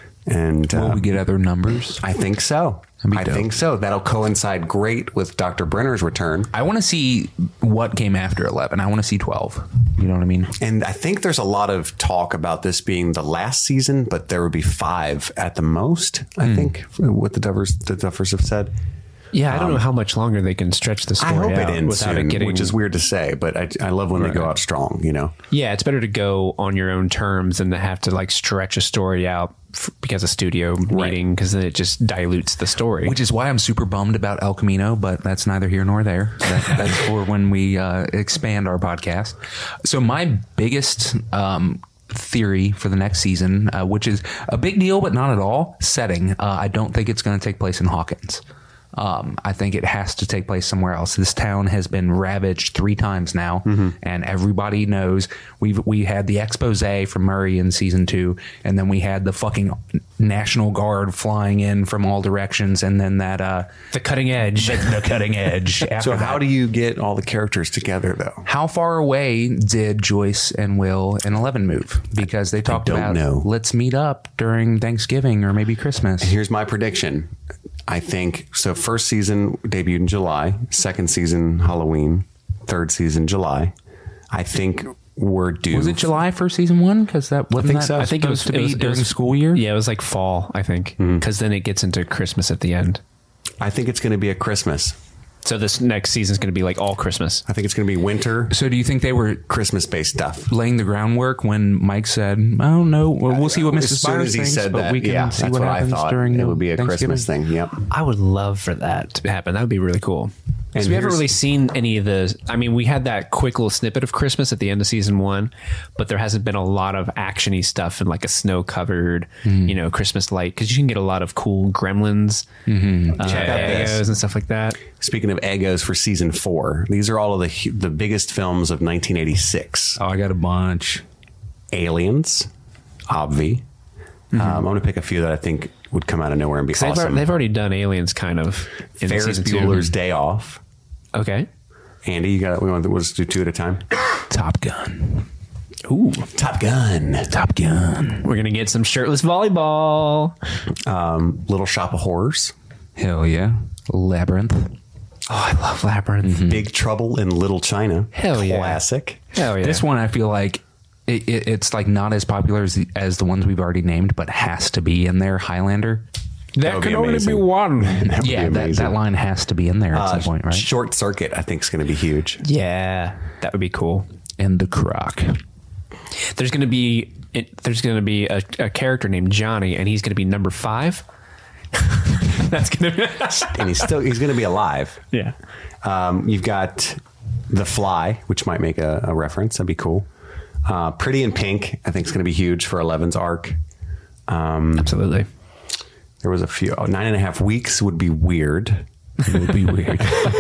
And Will uh, we get other numbers? I think so. That'd be I dope. think so. That'll coincide great with Doctor Brenner's return. I want to see what came after eleven. I want to see twelve. You know what I mean? And I think there's a lot of talk about this being the last season, but there would be five at the most, I Mm. think, what the Duffers, the Duffers have said. Yeah, I don't Um, know how much longer they can stretch the story I hope out it ends without soon, it getting... which is weird to say, but I, I love when Right. they go out strong, you know? Yeah, it's better to go on your own terms than to have to like stretch a story out f- because of studio meeting, because then it just dilutes the story. Which is why I'm super bummed about El Camino, but that's neither here nor there. That, that's for when we uh, expand our podcast. So my biggest um, theory for the next season, uh, which is a big deal, but not at all, setting. Uh, I don't think it's going to take place in Hawkins. Um, I think it has to take place somewhere else. This town has been ravaged three times now, Mm-hmm. and everybody knows. We've we had the expose from Murray in season two, and then we had the fucking National Guard flying in from all directions, and then that uh, the cutting edge, the, the cutting edge. So after how that. do you get all the characters together, though? How far away did Joyce and Will and Eleven move? Because they talked don't about know. let's meet up during Thanksgiving or maybe Christmas. And here's my prediction. I think so. First season debuted in July. Second season Halloween. Third season July. I think we're due. Was it July for season one? Because that wasn't think that so. I think it was supposed to it be was, it during was- school year. Yeah, it was like fall, I think, because then it gets into Christmas at the end. I think it's going to be a Christmas. So this next season is going to be like all Christmas. I think it's going to be winter. So do you think they were Christmas based stuff? laying the groundwork when Mike said, "Oh no, well, we'll see what As Missus soon Byers as he thinks, said but that, we can yeah, see that's what what I happens thought. during It would be a Thanksgiving." Christmas thing. Yep. I would love for that to happen. That would be really cool. Because And we haven't here's- really seen any of the. I mean, we had that quick little snippet of Christmas at the end of season one, but there hasn't been a lot of actiony stuff in like a snow covered, Hmm. you know, Christmas light. Because you can get a lot of cool gremlins, Mm-hmm. uh, Check out this. Eggos and stuff like that. Speaking of Eggos for season four, these are all of the hu- the biggest films of nineteen eighty-six. Oh, I got a bunch. Aliens, Obvi. Um, I'm going to pick a few that I think would come out of nowhere and be 'Cause they've, awesome. they've already done Aliens kind of in Ferris season two. Bueller's Day Off. Okay. Andy, you got. We want to we'll just do two at a time. Top Gun. Ooh, Top Gun. Top Gun. We're gonna get some shirtless volleyball. Um, Little Shop of Horrors. Hell yeah. Labyrinth. Oh, I love Labyrinth. Mm-hmm. Big Trouble in Little China. Hell yeah. Classic. Hell yeah. This one, I feel like it, it, it's like not as popular as the, as the ones we've already named, but has to be in there. Highlander. There can only be one. That yeah, that, that line has to be in there at uh, some point, right? Short Circuit, I think, is going to be huge. Yeah, that would be cool. And The Croc. There's going to be it, there's going to be a, a character named Johnny, and he's going to be number five. That's going to be, and he's still he's going to be alive. Yeah. Um, you've got The Fly, which might make a, a reference. That'd be cool. Uh, Pretty in Pink, I think, is going to be huge for Eleven's arc. Um, Absolutely. There was a few. Oh, nine and a half weeks would be weird. It would be weird.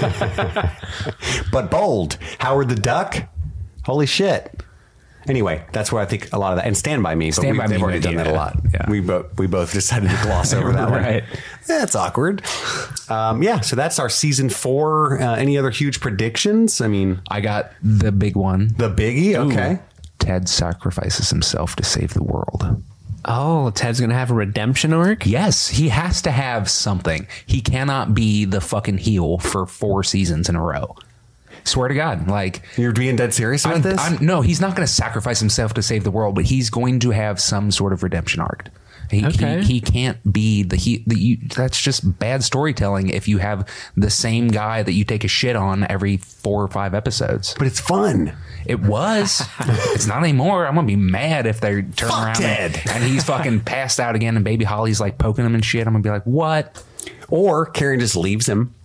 But bold. Howard the Duck. Holy shit. Anyway, that's where I think a lot of that. And Stand By Me. But Stand we, By they've Me, already done yeah. that a lot. Yeah. We, bo- we both decided to gloss over that one. Right. That's awkward. Um, yeah, so that's our season four. Uh, any other huge predictions? I mean, I got the big one. The biggie? Okay. Ooh. Ted sacrifices himself to save the world. Oh, Ted's going to have a redemption arc? Yes, he has to have something. He cannot be the fucking heel for four seasons in a row. Swear to God, like you're being dead serious about I'm, this? I'm, no, he's not going to sacrifice himself to save the world, but he's going to have some sort of redemption arc. He, Okay. he, he can't be the he. The, you, that's just bad storytelling. If you have the same guy that you take a shit on every four or five episodes, but it's fun. It was. It's not anymore. I'm gonna be mad if they turn Fuck around Ted. and, and he's fucking passed out again, and Baby Holly's like poking him and shit. I'm gonna be like, what? Or Karen just leaves him.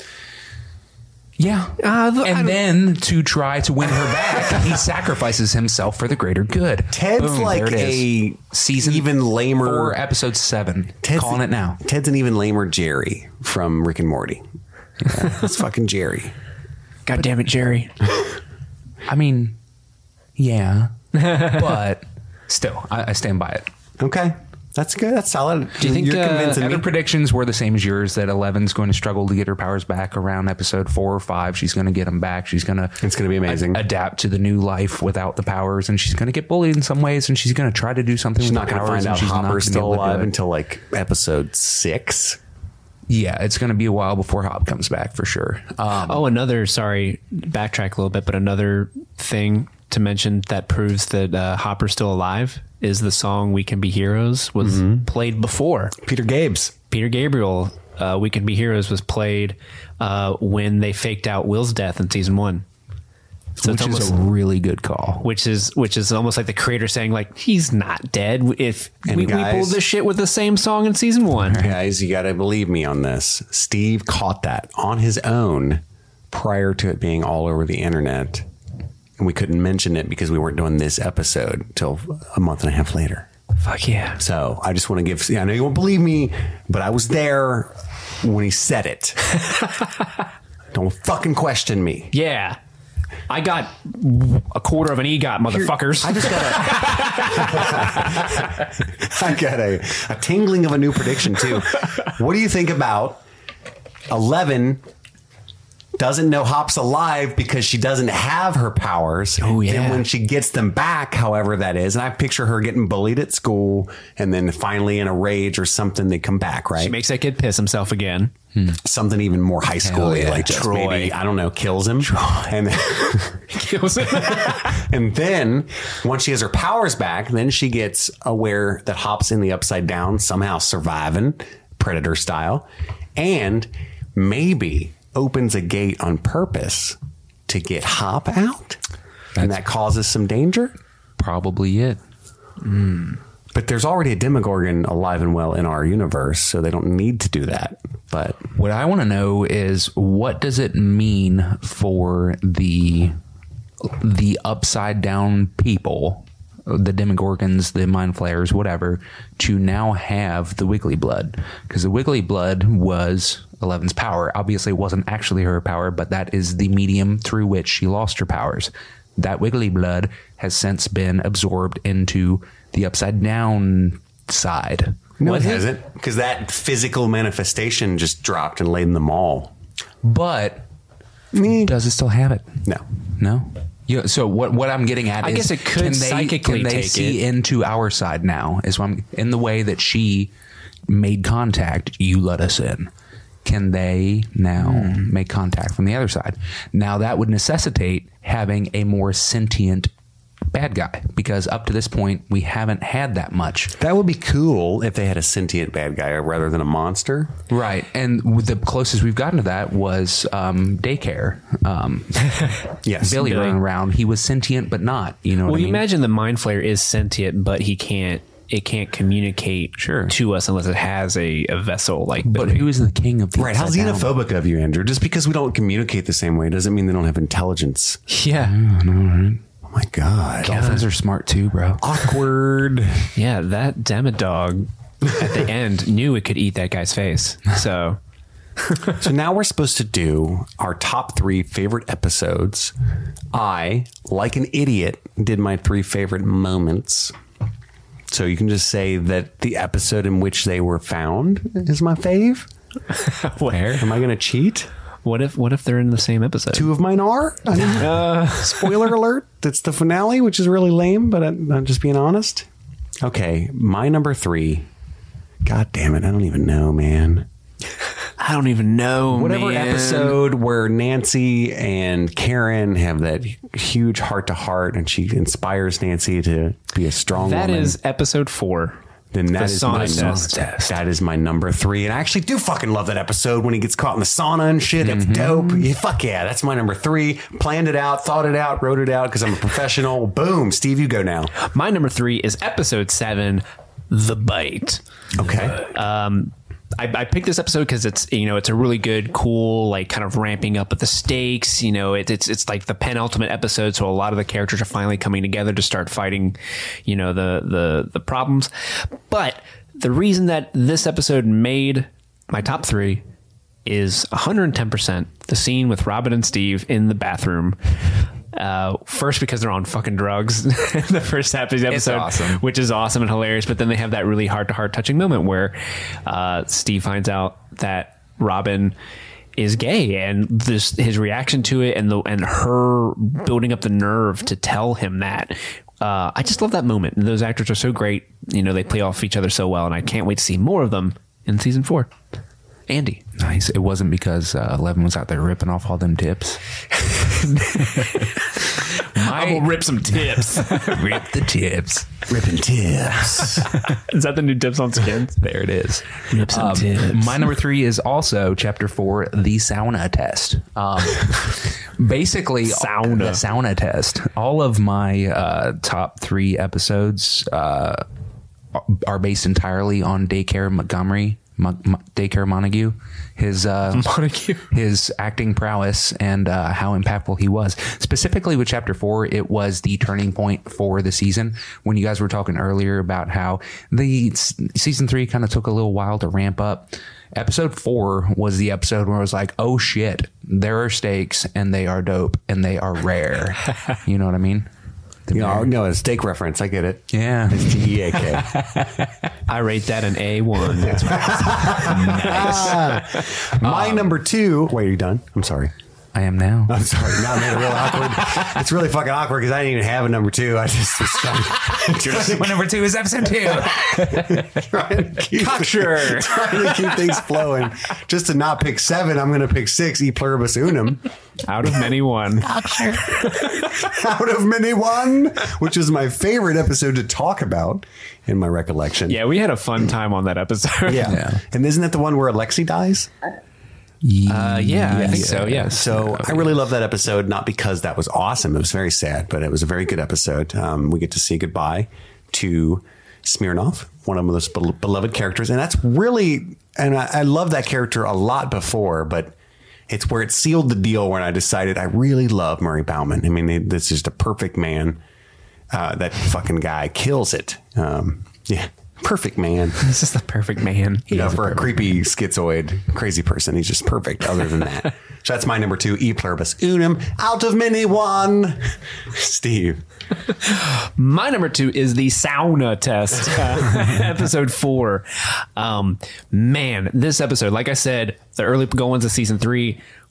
Yeah. Uh, and then to try to win her back, he sacrifices himself for the greater good. Ted's Boom, like there it is. a season even lamer. four, episode seven. Ted's Calling it now. Ted's an even lamer Jerry from Rick and Morty. Yeah, that's fucking Jerry. God damn it, Jerry. I mean, yeah, but still, I, I stand by it. Okay. That's good. That's solid. Do you think, you're uh, convincing Other me? predictions were the same as yours, that Eleven's going to struggle to get her powers back around episode four or five. She's going to get them back. She's going to It's going to be amazing. a- adapt to the new life without the powers, and she's going to get bullied in some ways, and she's going to try to do something She's with not the going to powers, find and out she's not Hopper's gonna be still able to do alive it. until like episode six. Yeah, it's going to be a while before Hop comes back for sure. Um, Oh, another, sorry, backtrack a little bit, but another thing to mention that proves that uh, Hopper's still alive is the song We Can Be Heroes was played before. Peter Gabriel's. Peter Gabriel, uh, We Can Be Heroes was played uh, when they faked out Will's death in season one. So which it's is almost, a really good call. which is which is almost like the creator saying, like, he's not dead. If And we, we guys- pulled this shit with the same song in season one. Guys, you got to believe me on this. Steve caught that on his own prior to it being all over the internet. And we couldn't mention it because we weren't doing this episode till a month and a half later. Fuck yeah. So I just want to give, I know you won't believe me, but I was there when he said it. Don't fucking question me. Yeah. I got a quarter of an EGOT, motherfuckers. I just got a, I got a, a tingling of a new prediction too. What do you think about Eleven doesn't know Hop's alive because she doesn't have her powers. Oh, yeah. Then when she gets them back, however that is, and I picture her getting bullied at school and then finally in a rage or something, they come back, right? She makes that kid piss himself again. Hmm. Something even more high school yeah. like just Troy. maybe, I don't know, kills him. Troy. And then, Kills him. and then once she has her powers back, then she gets aware that Hop's in the Upside Down, somehow surviving, Predator style, and maybe opens a gate on purpose to get Hop out. And that causes some danger? Probably it. Mm. But there's already a Demogorgon alive and well in our universe, so they don't need to do that. But what I want to know is, what does it mean for the the upside down people, the Demogorgons, the Mind Flayers, whatever, to now have the Wiggly Blood? Because the Wiggly Blood was Eleven's power. Obviously, it wasn't actually her power, but that is the medium through which she lost her powers. That Wiggly Blood has since been absorbed into the upside down side. no, it hasn't, because that physical manifestation just dropped and laid in the mall. But does it still have it? No. No? Yeah, so what what I'm getting at I is guess it could can they, psychically can they take see it. into our side now? Is what I'm, in the way that she made contact, you let us in. Can they now Hmm. make contact from the other side? Now that would necessitate having a more sentient bad guy, because up to this point we haven't had that much. That would be cool if they had a sentient bad guy rather than a monster. Right. And with the closest we've gotten to that was um, daycare. Um, yes. Billy, Billy. running around. He was sentient, but not. You know Well, what I you mean? imagine the Mind Flayer is sentient, but he can't. It can't communicate Sure. to us unless it has a, a vessel like But Billy. who is the king of the Right. How upside down? xenophobic of you, Andrew. Just because we don't communicate the same way doesn't mean they don't have intelligence. Yeah. Oh my God. Dolphins are smart too, bro. Awkward. Yeah, that Demodog at the end knew it could eat that guy's face. So So now we're supposed to do our top three favorite episodes. I, like an idiot, did my three favorite moments. So you can just say that the episode in which they were found is my fave. where? Am I going to cheat? What if what if they're in the same episode? Two of mine are. I mean, uh, spoiler alert. That's the finale, which is really lame, but I, I'm just being honest. Okay, my number three. God damn it. I don't even know, man. I don't even know. Whatever man. episode where Nancy and Karen have that huge heart to heart and she inspires Nancy to be a strong That woman. is episode four. Then that the is sauna my test. test. That is my number three. And I actually do fucking love that episode when he gets caught in the sauna and shit. It's dope. Yeah, fuck yeah. That's my number three. Planned it out, thought it out, wrote it out because I'm a professional. Boom. Steve, you go now. My number three is episode seven, The Bite. Okay. Um, I, I picked this episode because it's, you know, it's a really good, cool, like kind of ramping up of the stakes. You know, it, it's it's like the penultimate episode, so a lot of the characters are finally coming together to start fighting, you know, the the the problems. But the reason that this episode made my top three is one hundred ten percent the scene with Robin and Steve in the bathroom. Uh, first, because they're on fucking drugs in the first half of the episode, awesome. which is awesome and hilarious. But then they have that really heart to heart touching moment where uh, Steve finds out that Robin is gay, and this his reaction to it, and the and her building up the nerve to tell him that. Uh, I just love that moment. Those actors are so great. You know, they play off each other so well, and I can't wait to see more of them in season four. Andy. Nice. It wasn't because uh, Eleven was out there ripping off all them tips. I will rip some tips. Rip the tips. Ripping tips. Is that the new tips on skins? There it is. Rip some Um, tips. my number three is also chapter four, the sauna test. Um, basically, Sauna. the sauna test. All of my uh, top three episodes uh, are based entirely on Daycare Montgomery. Mon- Mon- Daycare Montague, his uh, Montague. his acting prowess and uh, how impactful he was. Specifically with chapter four, it was the turning point for the season. When you guys were talking earlier about how the s- season three kind of took a little while to ramp up. Episode four was the episode where I was like, oh shit, there are stakes and they are dope and they are rare. You know what I mean? You know, no, it's steak reference. I get it. Yeah. It's T E A K. I rate that an A one. That's right. Nice. My um, number two. Wait, are you done? I'm sorry. I am now. I'm sorry. Now I made it real awkward. It's really fucking awkward because I didn't even have a number two. I just was trying. My number two is episode two. trying to keep, Cocksure. trying to keep things flowing. Just to not pick seven, I'm going to pick six. E pluribus unum. Out of many one. Out of many one, which is my favorite episode to talk about in my recollection. Yeah, we had a fun time on that episode. Yeah. Yeah. And isn't that the one where Alexi dies? Uh, yeah, I think so. Yeah. So I really love that episode, not because that was awesome. It was very sad, but it was a very good episode. Um, we get to say goodbye to Smirnoff, one of the most be- beloved characters. And that's really, and I, I love that character a lot before, but it's where it sealed the deal when I decided I really love Murray Bauman. I mean, it, this is just a perfect man. Uh, that fucking guy kills it. Um, yeah. Perfect man. This is the perfect man. You know, for a creepy, schizoid, crazy person, he's just perfect other than that. So that's my number two, E pluribus unum, out of many one. Steve. My number two is the sauna test, uh, episode four. Um, man, this episode, like I said, the early goings of season three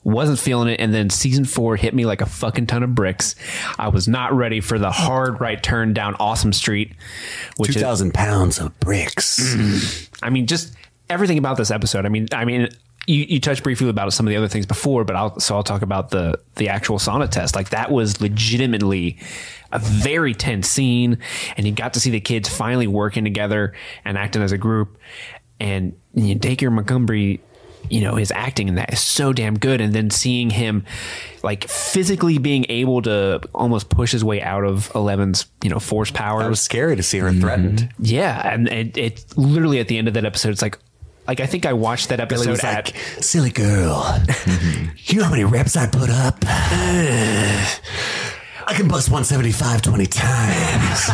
wasn't feeling it, and then season four hit me like a fucking ton of bricks. I was not ready for the hard right turn down Awesome Street, which two thousand pounds of bricks. Mm, I mean, just everything about this episode. I mean, I mean, you, you touched briefly about some of the other things before, but I'll so I'll talk about the the actual sauna test. Like, that was legitimately a very tense scene, and you got to see the kids finally working together and acting as a group. And you know, Dacre Montgomery, you know, his acting in that is so damn good. And then seeing him like physically being able to almost push his way out of Eleven's, you know, force powers. It was scary to see her threatened. Mm-hmm. Yeah. And it, it literally at the end of that episode, it's like, like, I think I watched that episode was at like, silly girl. Mm-hmm. You know how many reps I put up? Uh, I can bust one seventy-five twenty times.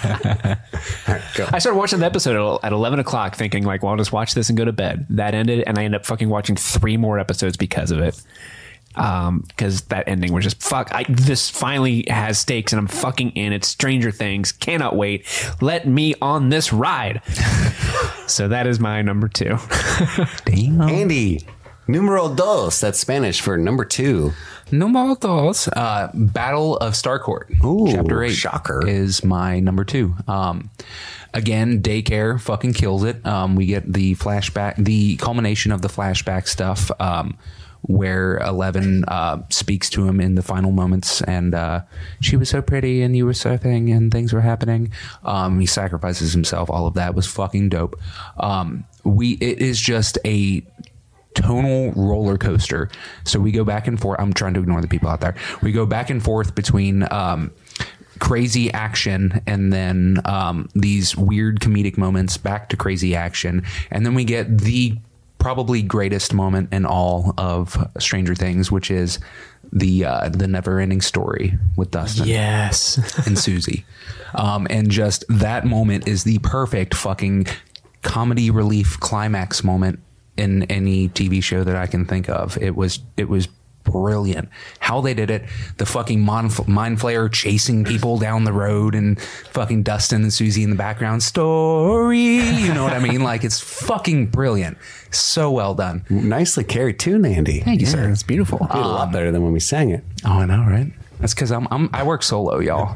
All right, go. I started watching the episode at eleven o'clock thinking like, well, I'll just watch this and go to bed. That ended, and I ended up fucking watching three more episodes because of it. Um, because that ending was just fuck. I, this finally has stakes, and I'm fucking in it. Stranger Things. Cannot wait. Let me on this ride. So that is my number two. Damn. Andy, numero dos. That's Spanish for number two. Numero dos, uh, Battle of Starcourt. Ooh, Chapter eight shocker. Is my number two. Um, again, Daycare fucking kills it. Um, we get the flashback, the culmination of the flashback stuff, um, where Eleven uh, speaks to him in the final moments, and uh, she was so pretty, and you were surfing, and things were happening. Um, he sacrifices himself. All of that was fucking dope. Um, we it is just a tonal roller coaster. So we go back and forth. I'm trying to ignore the people out there. We go back and forth between um, crazy action and then um, these weird comedic moments, back to crazy action, and then we get the probably greatest moment in all of Stranger Things, which is the uh, the never-ending story with Dustin, yes, and Susie, um, and just that moment is the perfect fucking comedy relief climax moment in any T V show that I can think of. It was it was brilliant how they did it. The fucking mind, mind flayer chasing people down the road, and fucking Dustin and Susie in the background story. You know what I mean? Like, it's fucking brilliant. So well done. Nicely carried tune, Andy. Thank you, yeah, sir. It's beautiful. Did a lot better than when we sang it. Oh, I know, right? That's because I'm, I'm I work solo, y'all.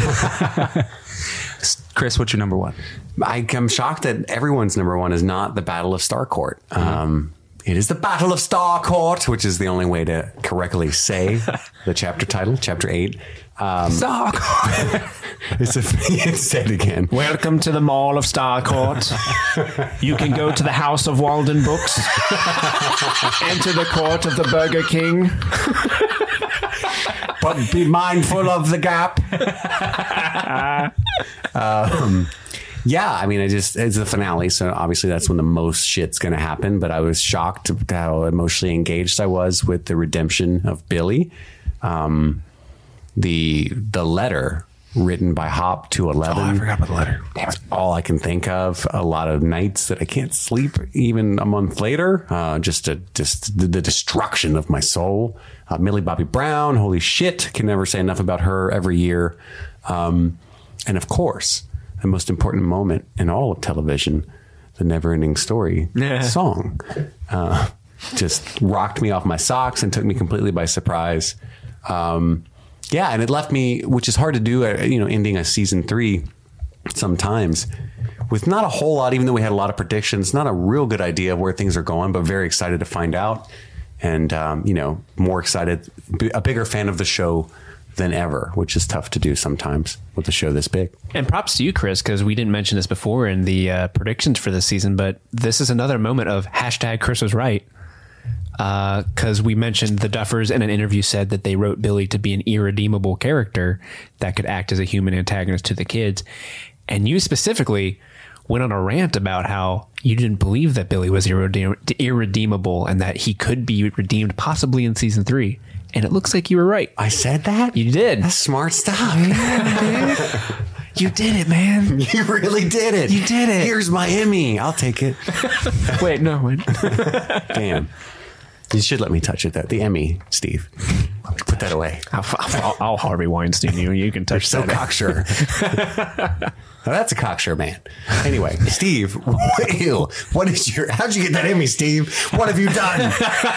Chris, what's your number one? I, I'm shocked that everyone's number one is not the Battle of Starcourt. Mm-hmm. Um, it is the Battle of Starcourt, which is the only way to correctly say the chapter title, chapter eight. Um, Starcourt. It's a, say it again. Welcome to the Mall of Starcourt. You can go to the House of Walden Books. Enter the court of the Burger King. But be mindful of the gap. um, yeah, I mean, I just, it's the finale. So obviously that's when the most shit's going to happen. But I was shocked at how emotionally engaged I was with the redemption of Billy. Um, the, the letter written by Hop to Eleven. Oh, I forgot about the letter. Damn it. All I can think of. A lot of nights that I can't sleep even a month later. Uh, just a, just the, the destruction of my soul. Uh, Millie Bobby Brown, holy shit. Can never say enough about her every year. Um, and of course, the most important moment in all of television, the Never Ending Story yeah. song. Uh, just rocked me off my socks and took me completely by surprise. Um, Yeah, and it left me, which is hard to do, uh, you know, ending a season three sometimes with not a whole lot, even though we had a lot of predictions, not a real good idea of where things are going, but very excited to find out. And, um, you know, more excited, a bigger fan of the show than ever, which is tough to do sometimes with a show this big. And props to you, Chris, because we didn't mention this before in the uh, predictions for this season, but this is another moment of hashtag Chris was right. Because uh, we mentioned the Duffers in an interview said that they wrote Billy to be an irredeemable character that could act as a human antagonist to the kids. And you specifically went on a rant about how you didn't believe that Billy was irrede- irredeemable and that he could be redeemed possibly in season three. And it looks like you were right. I said that? You did. That's smart stuff. Yeah, dude. You did it, man. You really did it. You did it. Here's my Emmy. I'll take it. Wait, no. Wait. Damn. You should let me touch it, though. The Emmy, Steve. Put Put that away. I'll, I'll, I'll Harvey Weinstein you. You can touch so that. cocksure. Now that's a cocksure man. Anyway, Steve, ew, what is your, how'd you get that in me, Steve? What have you done?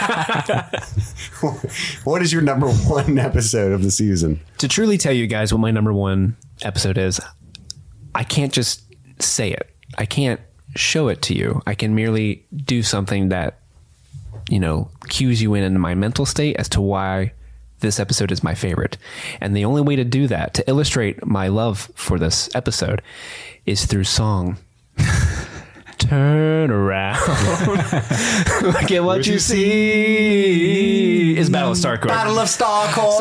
What is your number one episode of the season? To truly tell you guys what my number one episode is, I can't just say it. I can't show it to you. I can merely do something that, you know, cues you in into my mental state as to why this episode is my favorite. And the only way to do that, to illustrate my love for this episode, is through song. Turn around. Look at what you see. Is Battle of Starcourt. Battle of Starcourt.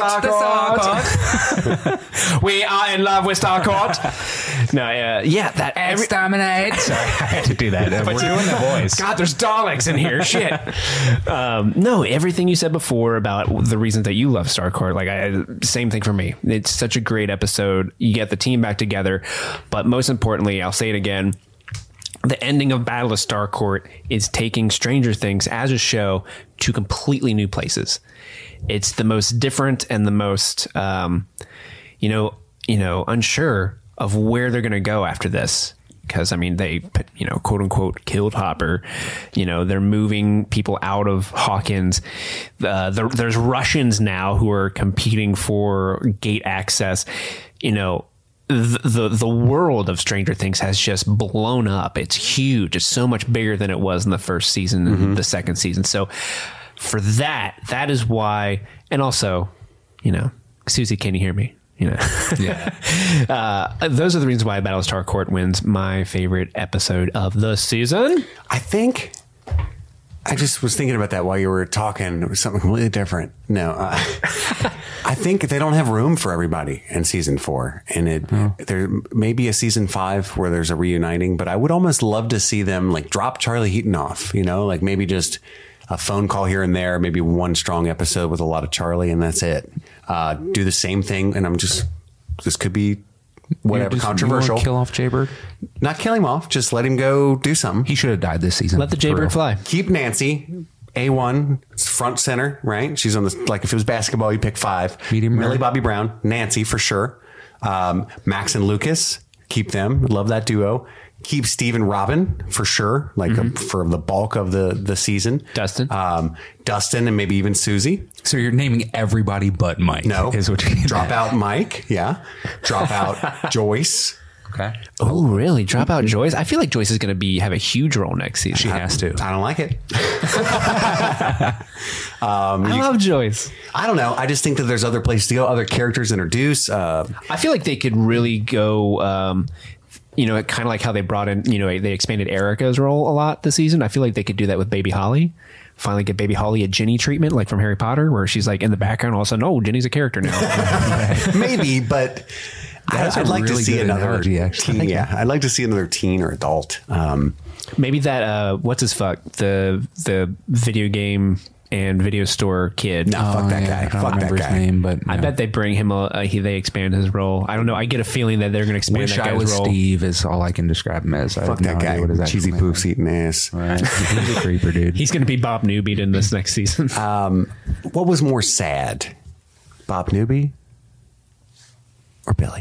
Starcourt. We are in love with Starcourt. No, uh, yeah, that every Exterminate. Sorry, I had to do that. But We're doing the voice. God, there's Daleks in here. Shit. Um, no, everything you said before about the reasons that you love Starcourt, like I, same thing for me. It's such a great episode. You get the team back together, but most importantly, I'll say it again. The ending of Battle of Starcourt is taking Stranger Things as a show to completely new places. It's the most different and the most, um, you know, you know, unsure of where they're going to go after this. Because, I mean, they, you know, quote unquote, killed Hopper. You know, they're moving people out of Hawkins. Uh, the, there's Russians now who are competing for gate access. You know, the, the the world of Stranger Things has just blown up. It's huge. It's so much bigger than it was in the first season and mm-hmm. the second season. So for that, that is why. And also, you know, Susie, can you hear me? You know, yeah. uh, those are the reasons why Battle of Starcourt wins my favorite episode of the season. I think I just was thinking about that while you were talking. It was something completely different. No, uh, I think they don't have room for everybody in season four, and it oh. there may be a season five where there's a reuniting, but I would almost love to see them like drop Charlie Heaton off, you know, like maybe just a phone call here and there, maybe one strong episode with a lot of Charlie, and that's it. Uh, do the same thing, and I'm just, this could be whatever, just, controversial. Kill off Jaybird? Not kill him off, just let him go do something. He should have died this season. Let the Jaybird fly. Keep Nancy, A one, front center, right? She's on the, like if it was basketball, you pick five. Medium Millie rare. Bobby Brown, Nancy for sure. Um, Max and Lucas, keep them. Love that duo. Keep Steve and Robin for sure, like mm-hmm. a, for the bulk of the, the season. Dustin. Um, Dustin and maybe even Susie. So you're naming everybody but Mike. No. Is what you're Drop out Mike. Yeah. Drop out Joyce. Okay. Oh, really? Drop out Joyce? I feel like Joyce is going to be have a huge role next season. She I, has to. I don't like it. um, I you, love Joyce. I don't know. I just think that there's other places to go, other characters introduced. Uh, I feel like they could really go... Um, you know, kind of like how they brought in, you know, they expanded Erica's role a lot this season. I feel like they could do that with Baby Holly. Finally get Baby Holly a Ginny treatment, like from Harry Potter, where she's like in the background, all of a sudden, oh, Ginny's a character now. Maybe, but I, I'd like really to see another analogy, actually. teen. Yeah, I'd like to see another teen or adult. Um, Maybe that, uh, what's his fuck? The the video game and video store kid. No, oh, fuck that yeah, guy. I don't Fuck that remember guy. his name, but no. I bet they bring him. A, uh, he they expand his role. I don't know. I get a feeling that they're going to expand Wish that guy's I was role. Steve is all I can describe him as. I Fuck have no that guy. idea what his actual Cheesy name poofs is. eating ass. Right. He's a creeper, dude. He's going to be Bob Newby in this next season. Um, what was more sad, Bob Newby or Billy?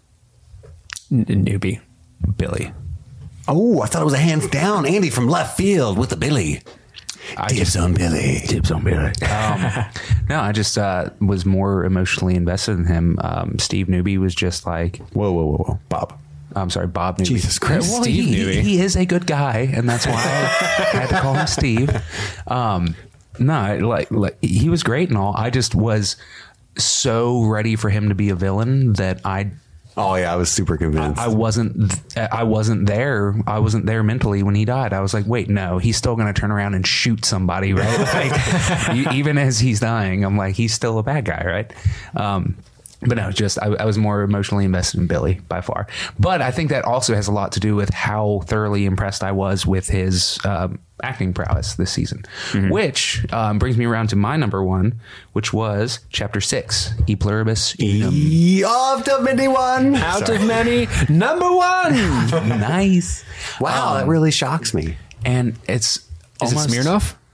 N- Newby. Billy. Oh, I thought it was a hands down Andy from left field with the Billy. I Dibs just, on Billy. Dibs on Billy. Um, no, I just uh, was more emotionally invested in him. Um, Steve Newby was just like, whoa, whoa, whoa, whoa, Bob. I'm sorry, Bob Newby. Jesus Christ, well, Steve he, Newby. He is a good guy, and that's why I had to call him Steve. Um, no, like, like he was great and all. I just was so ready for him to be a villain that I. Oh yeah, I was super convinced. I, I wasn't. I wasn't there. I wasn't there mentally when he died. I was like, wait, no, he's still going to turn around and shoot somebody, right? Like, e- even as he's dying, I'm like, he's still a bad guy, right? Um, but no, just I, I was more emotionally invested in Billy by far. But I think that also has a lot to do with how thoroughly impressed I was with his um, acting prowess this season, mm-hmm. which um, brings me around to my number one, which was chapter six, E Pluribus Unum. E of the many one. Out Sorry. of many, number one. Nice. Wow, um, that really shocks me. And it's Is almost, it Smirnoff?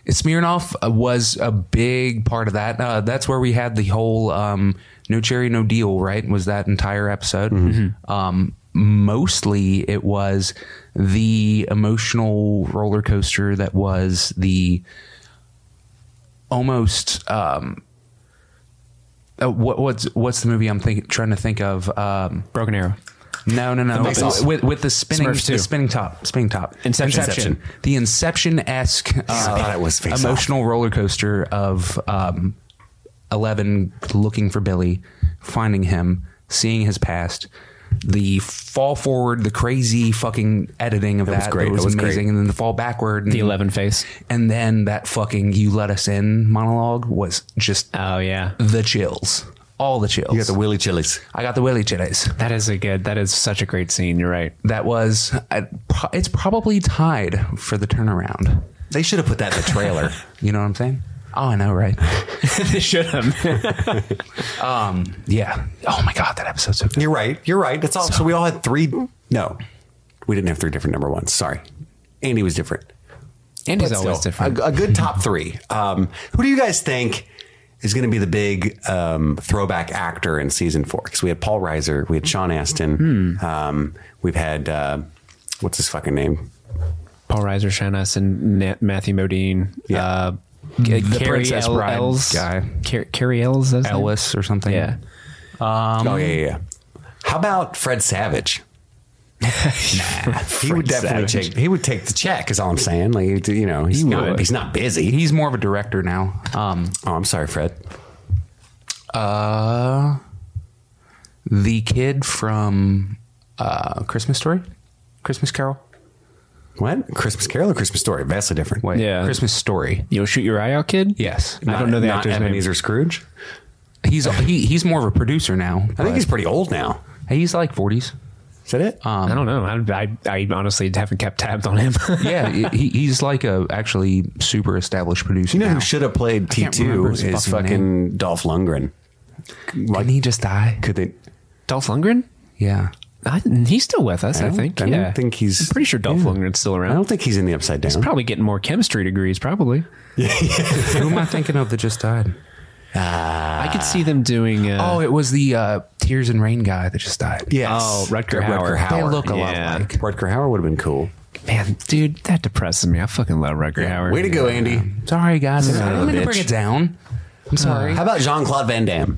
Smirnoff was a big part of that. Uh, that's where we had the whole um, no cherry, no deal, right? Was that entire episode. Mm-hmm. Um, mostly it was the emotional roller coaster that was the almost... Um, uh, what, what's what's the movie I'm think, trying to think of? Um, Broken Arrow. No, no, no. With, with, with the spinning, the spinning top, spinning top. Inception. Inception. The Inception-esque uh, I thought it was Face emotional Off. roller coaster of um, Eleven looking for Billy, finding him, seeing his past, the fall forward, the crazy fucking editing of That that. was great. That was, That was amazing. great. And then the fall backward. And, The Eleven face. And then that fucking "you let us in" monologue was just oh yeah, the chills. All the chills. You got the willy chilies. I got the willy chilies. That is a good. That is such a great scene. You're right. That was. I, it's probably tied for the turnaround. They should have put that in the trailer. You know what I'm saying? Oh, I know, right? They should have. um. Yeah. Oh my God, that episode's so good. You're right. You're right. That's all. So, so we all had three. No, we didn't have three different number ones. Sorry, Andy was different. Andy's But always still, different. A, a good top three. Um, who do you guys think is going to be the big um, throwback actor in season four? Because we had Paul Reiser, we had Sean Astin, Hmm. um, we've had uh, what's his fucking name? Paul Reiser, Sean Astin, Na- Matthew Modine. Yeah. Uh, The Carrie Princess El- Bride Els guy. Car- Carrie Ells, that's Ellis or something. Yeah. Um, oh yeah, yeah, yeah. How about Fred Savage? Nah, he would definitely Savage. take. He would take the check. Is all I'm saying. Like you know, he's He not. would. He's not busy. He's more of a director now. Um. Oh, I'm sorry, Fred. Uh. The kid from uh, Christmas Story, Christmas Carol. What? Christmas Carol or Christmas Story? Vastly different. Wait, Yeah. Christmas Story. You'll shoot your eye out, kid. Yes, I don't know the not actor's name. Ebenezer Scrooge. he's he, he's more of a producer now. I think he's pretty old now. he's like forties. Is that it? Um, I don't know. I, I, I honestly haven't kept tabs on him. yeah, he, he's like a actually super established producer. You know now. who should have played T can't remember two his is fucking fucking Dolph Lundgren. Didn't he just die? Could they? Dolph Lundgren? Yeah. I, he's still with us, I, I don't- think. I don't yeah. think he's- I'm pretty sure Dolph yeah. Lundgren's still around. I don't think he's in the Upside Down. He's probably getting more chemistry degrees, probably. Who am I thinking of that just died? I could see them doing. Uh, Oh, it was the uh, Tears and Rain guy that just died. Yes. Oh, Rutger Rutger Hauer. Hauer. They look a Yeah. lot like. Rutger Hauer would have been cool. man, dude, that depresses me. I fucking love Rutger Hauer. Way to go, Andy. Sorry, guys. Son I of didn't a mean to bitch. bring it down. I'm sorry. How about Jean-Claude Van Damme?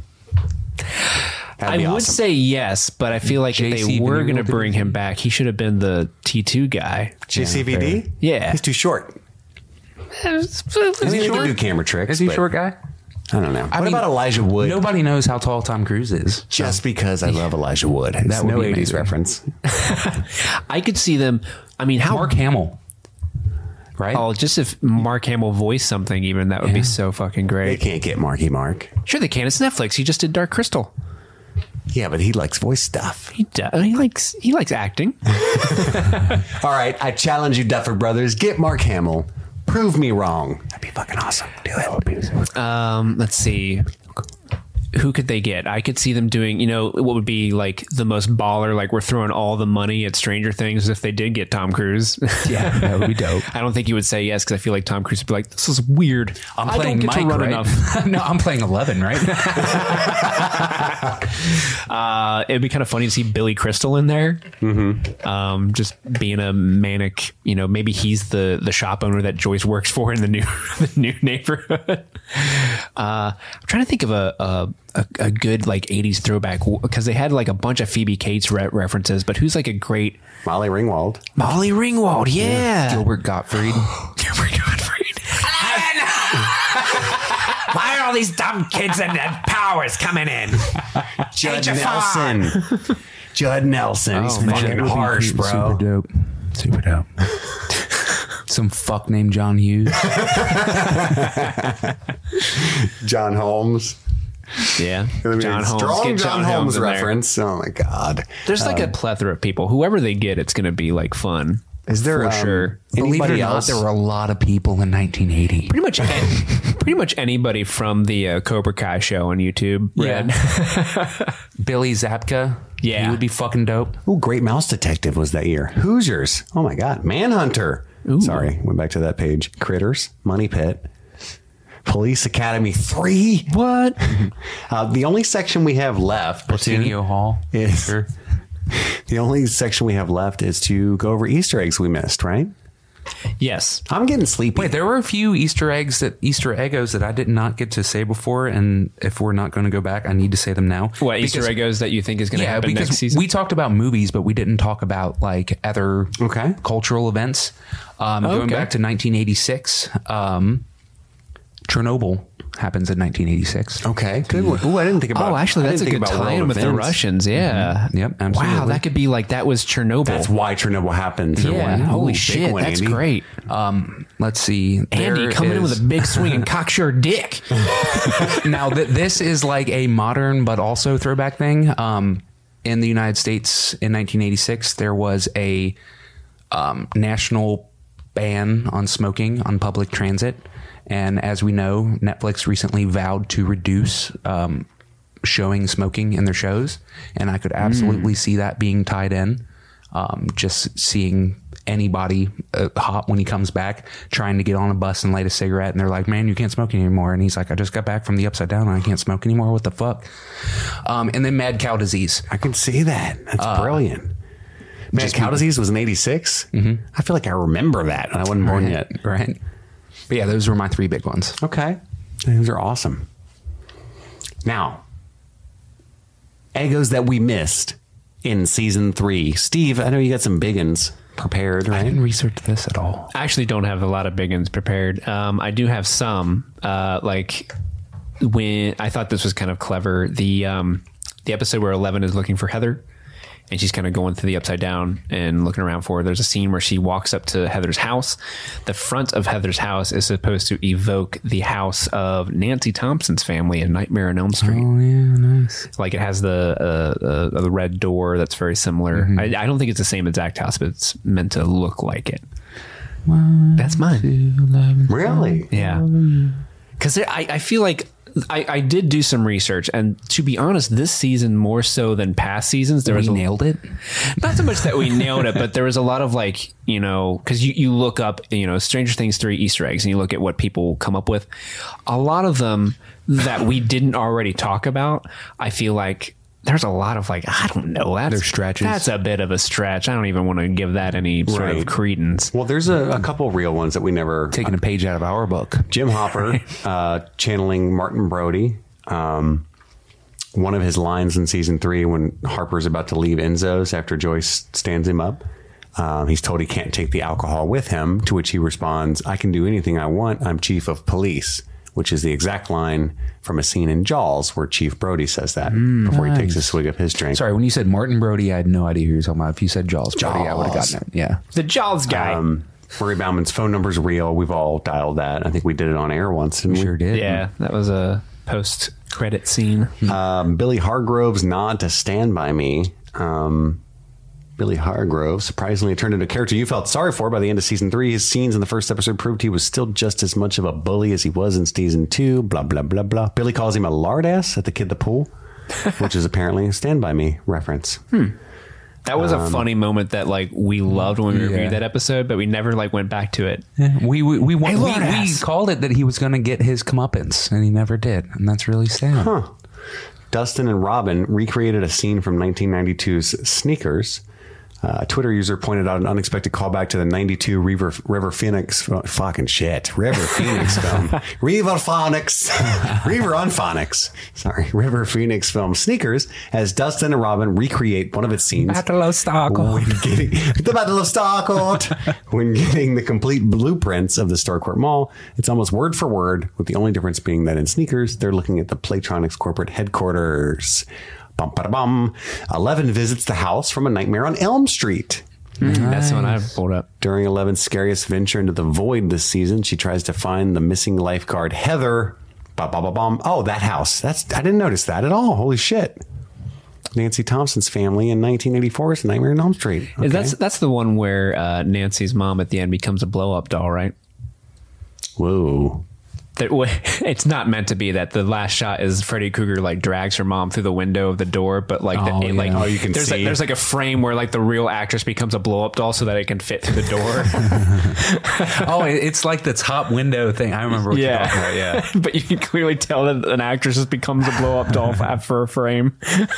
That'd I be would awesome. say yes, but I feel like J if C they were Venero going to did bring it. him back, he should have been the T two guy. J C V D? Yeah. He's too short. Is I mean, he can do camera tricks. Is he a but short guy? I don't know. I what mean, about Elijah Wood? Nobody knows how tall Tom Cruise is. Just because I love Elijah Wood. It's That would no be eighties amazing. reference. I could see them. I mean, how Mark Hamill. Right? Oh, just if Mark Hamill voiced something, even that would Yeah. be so fucking They great. can't get Marky Mark. Sure, they can. It's Netflix. He just did Dark Crystal. Yeah, but he likes voice stuff. He does. He likes. He likes acting. All right, I challenge you, Duffer Brothers. Get Mark Hamill. Prove me wrong. That'd be fucking awesome. Do it. Um, let's see. Who could they get? I could see them doing, you know, what would be like the most baller, like we're throwing all the money at Stranger Things if they did get Tom Cruise. Yeah, that would be dope. I don't think he would say yes because I feel like Tom Cruise would be like, this is weird. I'm I playing don't get Mike, to run right? enough. No, I'm playing eleven, right? Uh, it'd be kind of funny to see Billy Crystal in there. Mm-hmm. Um, just being a manic, you know, maybe he's the, the shop owner that Joyce works for in the new the new neighborhood. Uh, I'm trying to think of a a, a, a good like eighties throwback because they had like a bunch of Phoebe Cates re- references, but who's like a great Molly Ringwald. Molly Ringwald? Yeah, Gilbert Gottfried. Gilbert Gottfried. Why are all these dumb kids and powers coming in? Judd H F R. Nelson. Judd Nelson. He's Oh, man. fucking That would be harsh, cute. bro. Super dope. Super dope. Some fuck named John Hughes. John Holmes. Yeah, I mean, John Holmes. Strong Get John, Holmes in there. reference. Oh my god. There's like Um, a plethora of people. Whoever they get, it's going to be like fun. Is there for um, sure? Believe it or anybody not, else? there were a lot of people in nineteen eighty. Pretty much, any, pretty much anybody from the uh, Cobra Kai show on YouTube. Red. Billy Zabka. Yeah. He would be fucking dope. Oh, Great Mouse Detective was that year. Hoosiers. Oh my god. Manhunter. Ooh. Sorry, went back to that page. Critters, Money Pit, Police Academy three. What? uh, the only section we have left, Arsenio Hall, is sure. the only section we have left is to go over Easter eggs we missed, right? Yes. I'm getting sleepy. Wait, there were a few Easter eggs that Easter Eggos that I did not get to say before, and if we're not going to go back, I need to say them now. What, because, Easter Eggos that you think is going to yeah, happen because next season? we talked about movies, but we didn't talk about like other okay. cultural events. Um, okay. Going back to nineteen eighty-six, um, Chernobyl happens in nineteen eighty-six. Okay, good one. Ooh, I didn't think about. Oh, actually, that's a good tie-in with the Russians. Yeah. Mm-hmm. Yep. Absolutely. Wow, that could be like that was Chernobyl. That's why Chernobyl happened. Yeah. Ooh, Holy big shit, one, that's Andy. great. Um, let's see. Andy There coming in is- with a big swing and cocksure dick. Now th- this is like a modern but also throwback thing. Um, in the United States in nineteen eighty-six, there was a um, national ban on smoking on public transit. And as we know, Netflix recently vowed to reduce um, showing smoking in their shows. And I could absolutely mm. see that being tied in. Um, just seeing anybody uh, hot when he comes back, trying to get on a bus and light a cigarette. And they're like, man, you can't smoke anymore. And he's like, I just got back from the Upside Down and I can't smoke anymore. What the fuck? Um, and then mad cow disease. I can see that. That's Uh, brilliant. Mad cow disease was in eighty-six. Mm-hmm. I feel like I remember that. And I wasn't born right, yet. Right. But yeah, those were my three big ones. Okay. Those are awesome. Now, Eggos that we missed in season three. Steve, I know you got some big uns prepared, right? I didn't research this at all. I actually don't have a lot of big ones prepared. Um, I do have some. Uh, like when I thought this was kind of clever. The um, the episode where Eleven is looking for Heather. And she's kind of going through the Upside Down and looking around for her. There's a scene where she walks up to Heather's house. The front of Heather's house is supposed to evoke the house of Nancy Thompson's family in Nightmare on Elm Street. Oh, yeah, nice. Like it has the uh, uh, the red door that's very similar. Mm-hmm. I, I don't think it's the same exact house, but it's meant to look like it. One, that's mine. Two, eleven, really? Yeah. Because I, I feel like I, I did do some research, and to be honest, this season more so than past seasons, there we was a, nailed it. Not so much that we nailed it, but there was a lot of like, you know, because you, you look up, you know, Stranger Things three Easter eggs, and you look at what people come up with. A lot of them that we didn't already talk about, I feel like there's a lot of like, I don't know, that's, There's stretches. That's a bit of a stretch. I don't even want to give that any sort Right. of credence. Well, there's a, a couple real ones that we never... Taking a page out of our book. Jim Hopper uh, channeling Martin Brody. Um, one of his lines in season three when Harper's about to leave Enzo's after Joyce stands him up. Um, he's told he can't take the alcohol with him, to which he responds, I can do anything I want. I'm chief of police, which is the exact line from a scene in Jaws where Chief Brody says that mm, before nice. he takes a swig of his drink. Sorry, when you said Martin Brody, I had no idea who you were talking about. If you said Jaws, Brody, Jaws. I would have gotten it. Yeah. The Jaws guy. Um, Murray Bauman's phone number's real. We've all dialed that. I think we did it on air once. Didn't we we sure did. Yeah, that was a post-credit scene. Um, Billy Hargrove's nod to Stand By Me. Um, Billy Hargrove surprisingly turned into a character you felt sorry for by the end of season three. His scenes in the first episode proved he was still just as much of a bully as he was in season two. Blah, blah, blah, blah. Billy calls him a lard ass at the kid the pool, which is apparently a Stand By Me reference. Hmm. That was Um, a funny moment that like we loved when we yeah. reviewed that episode, but we never like went back to it. Yeah, we we we, we, Hey, we, lard we ass. called it that he was going to get his comeuppance, and he never did, and that's really sad. Huh. Dustin and Robin recreated a scene from nineteen ninety-two's Sneakers. Uh, a Twitter user pointed out an unexpected callback to the ninety-two River, River Phoenix, uh, fucking shit, River Phoenix film. River Phoenix, River on Phonics. Sorry, River Phoenix film Sneakers, as Dustin and Robin recreate one of its scenes. Battle of Starcourt. When getting, the Battle of Starcourt. When getting the complete blueprints of the Starcourt Mall, it's almost word for word, with the only difference being that in Sneakers, they're looking at the Playtronics corporate headquarters. Bum, ba, bum. Eleven visits the house from A Nightmare on Elm Street. Nice. That's the one I pulled up. During Eleven's scariest venture into the void this season, she tries to find the missing lifeguard, Heather. Ba, ba, ba, bum. Oh, that house. That's I didn't notice that at all. Holy shit. Nancy Thompson's family in nineteen eighty-four's Nightmare on Elm Street. Okay. That's that's the one where uh, Nancy's mom at the end becomes a blow-up doll, right? Whoa. that w- it's not meant to be that the last shot is Freddy Krueger like drags her mom through the window of the door, but like Oh, the, it, like yeah. Oh, you can there's see. Like, there's like a frame where like the real actress becomes a blow up doll so that it can fit through the door. Oh, it- it's like the top window thing. I remember what you're talking about. Yeah. But you can clearly tell that an actress just becomes a blow up doll for a frame.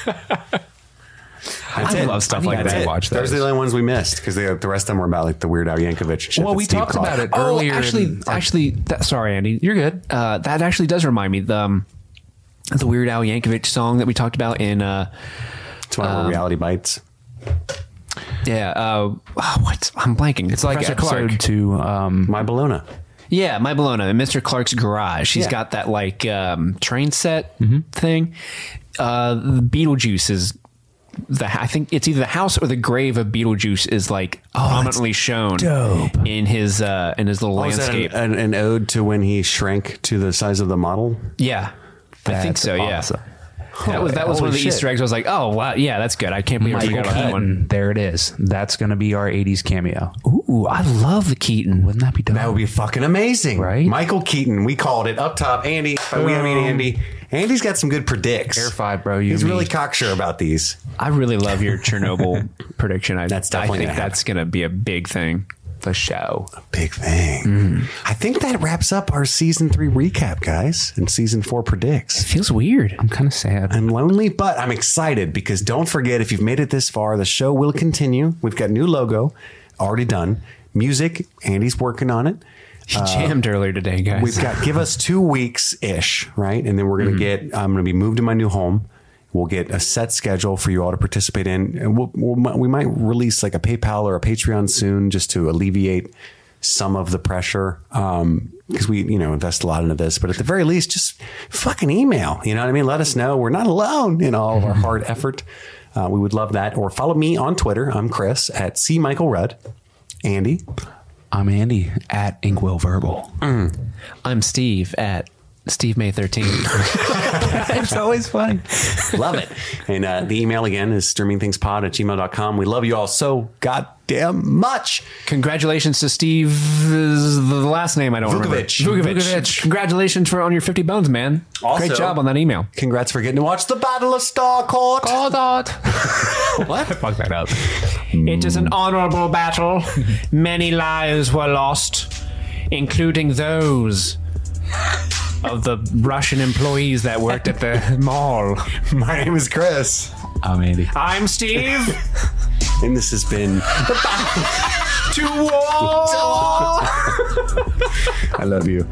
That's I it. love stuff I think like that's that. it. Watch Those are those. the only ones we missed because the rest of them were about like the Weird Al Yankovic shit. Well, that we Steve talked caught. about it earlier. Oh, actually, actually, that, sorry, Andy. You're good. Uh, that actually does remind me the um, the Weird Al Yankovic song that we talked about in. Uh, it's one of our Reality Bites. Yeah. Uh, oh, what? I'm blanking. It's like Professor episode Clark. two. Um, My Bologna. Yeah, My Bologna in Mister Clark's garage. He's Yeah. got that like um, train set thing. Uh, the Beetlejuice is. The, I think it's either the house or the grave of Beetlejuice is like prominently shown dope. in his uh, in his little Oh, is that landscape. an, an, an ode to when he shrank to the size of the model? Yeah, I think That's so. awesome. Yeah, that was that was one of the Holy Easter shit. eggs. I was like, oh wow, yeah, that's good. I can't believe I Michael forgot about that one. Keaton. There it is. That's going to be our eighties cameo. Ooh, I love the Keaton. Wouldn't that be dope? That would be fucking amazing, Right? Michael Keaton. We called it up top. Andy, but we I mean Andy. Andy's got some good predicts. Air five, bro. You He's and really me. cocksure about these. I really love your Chernobyl prediction. I, That's I definitely think gonna that's going to be a big thing. The show. Big thing. I think that wraps up our season three recap, guys, and season four predicts. It feels weird. I'm kind of sad. I'm lonely, but I'm excited because don't forget, if you've made it this far, the show will continue. We've got new logo already done. Music, Andy's working on it. He jammed earlier today, guys. We've got give us two weeks ish, right? And then we're gonna get. I'm gonna be moved to my new home. We'll get a set schedule for you all to participate in, and we'll, we'll we might release like a PayPal or a Patreon soon, just to alleviate some of the pressure. Um, because we, you know, invest a lot into this, but at the very least, just fucking email. You know what I mean? Let us know we're not alone in all of our hard effort. Uh, we would love that. Or follow me on Twitter. I'm Chris at C Michael Rudd. Andy. I'm Andy at Inkwell Verbal. I'm Steve at Steve May thirteen. It's always fun. Love it. And uh, the email again is streamingthingspod at gmail dot com. We love you all so goddamn much. Congratulations to Steve. The last name I don't Vukovic. remember. Vukovic. Vukovic. Congratulations for on your fifty bones, man. Also- Great job on that email. Congrats for getting to watch the Battle of Starcourt. What? Fuck that up. It is an honorable battle. Many lives were lost, including those of the Russian employees that worked at the mall. My name is Chris. I'm Andy. I'm Steve. And this has been the Battle To war. I love you.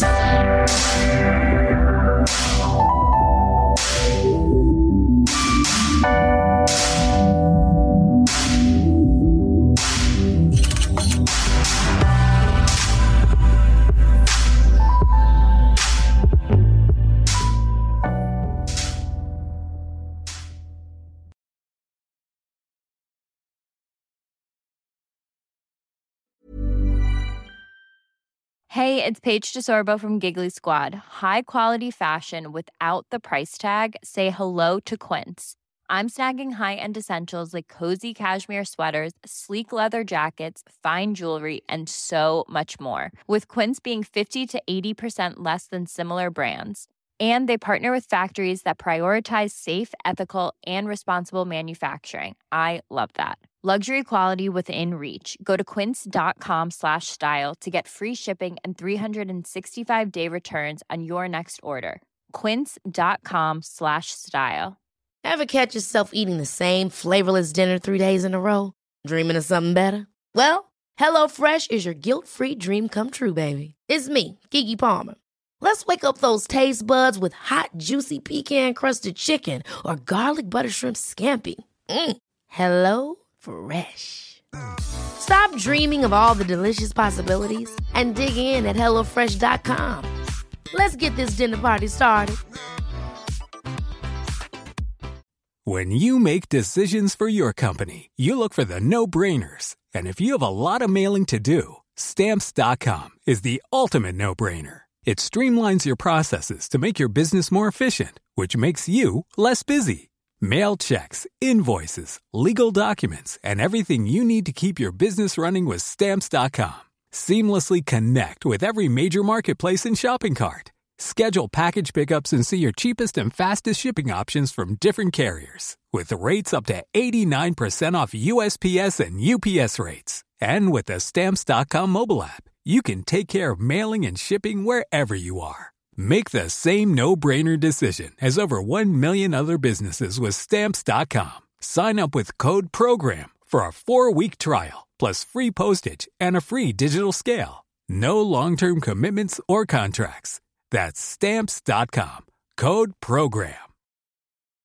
Hey, it's Paige DeSorbo from Giggly Squad. High quality fashion without the price tag. Say hello to Quince. I'm snagging high-end essentials like cozy cashmere sweaters, sleek leather jackets, fine jewelry, and so much more. With Quince being fifty to eighty percent less than similar brands. And they partner with factories that prioritize safe, ethical, and responsible manufacturing. I love that. Luxury quality within reach. Go to quince.com slash style to get free shipping and three sixty-five day returns on your next order. Quince.com slash style. Ever catch yourself eating the same flavorless dinner three days in a row? Dreaming of something better? Well, HelloFresh is your guilt-free dream come true, baby. It's me, Keke Palmer. Let's wake up those taste buds with hot, juicy pecan-crusted chicken or garlic butter shrimp scampi. Mm. Hello Fresh. Stop dreaming of all the delicious possibilities and dig in at hello fresh dot com. Let's get this dinner party started. When you make decisions for your company, you look for the no-brainers. And if you have a lot of mailing to do, Stamps dot com is the ultimate no-brainer. It streamlines your processes to make your business more efficient, which makes you less busy. Mail checks, invoices, legal documents, and everything you need to keep your business running with Stamps dot com. Seamlessly connect with every major marketplace and shopping cart. Schedule package pickups and see your cheapest and fastest shipping options from different carriers. With rates up to eighty-nine percent off U S P S and U P S rates. And with the Stamps dot com mobile app, you can take care of mailing and shipping wherever you are. Make the same no-brainer decision as over one million other businesses with Stamps dot com. Sign up with code PROGRAM for a four-week trial, plus free postage and a free digital scale. No long-term commitments or contracts. That's Stamps dot com. Code PROGRAM.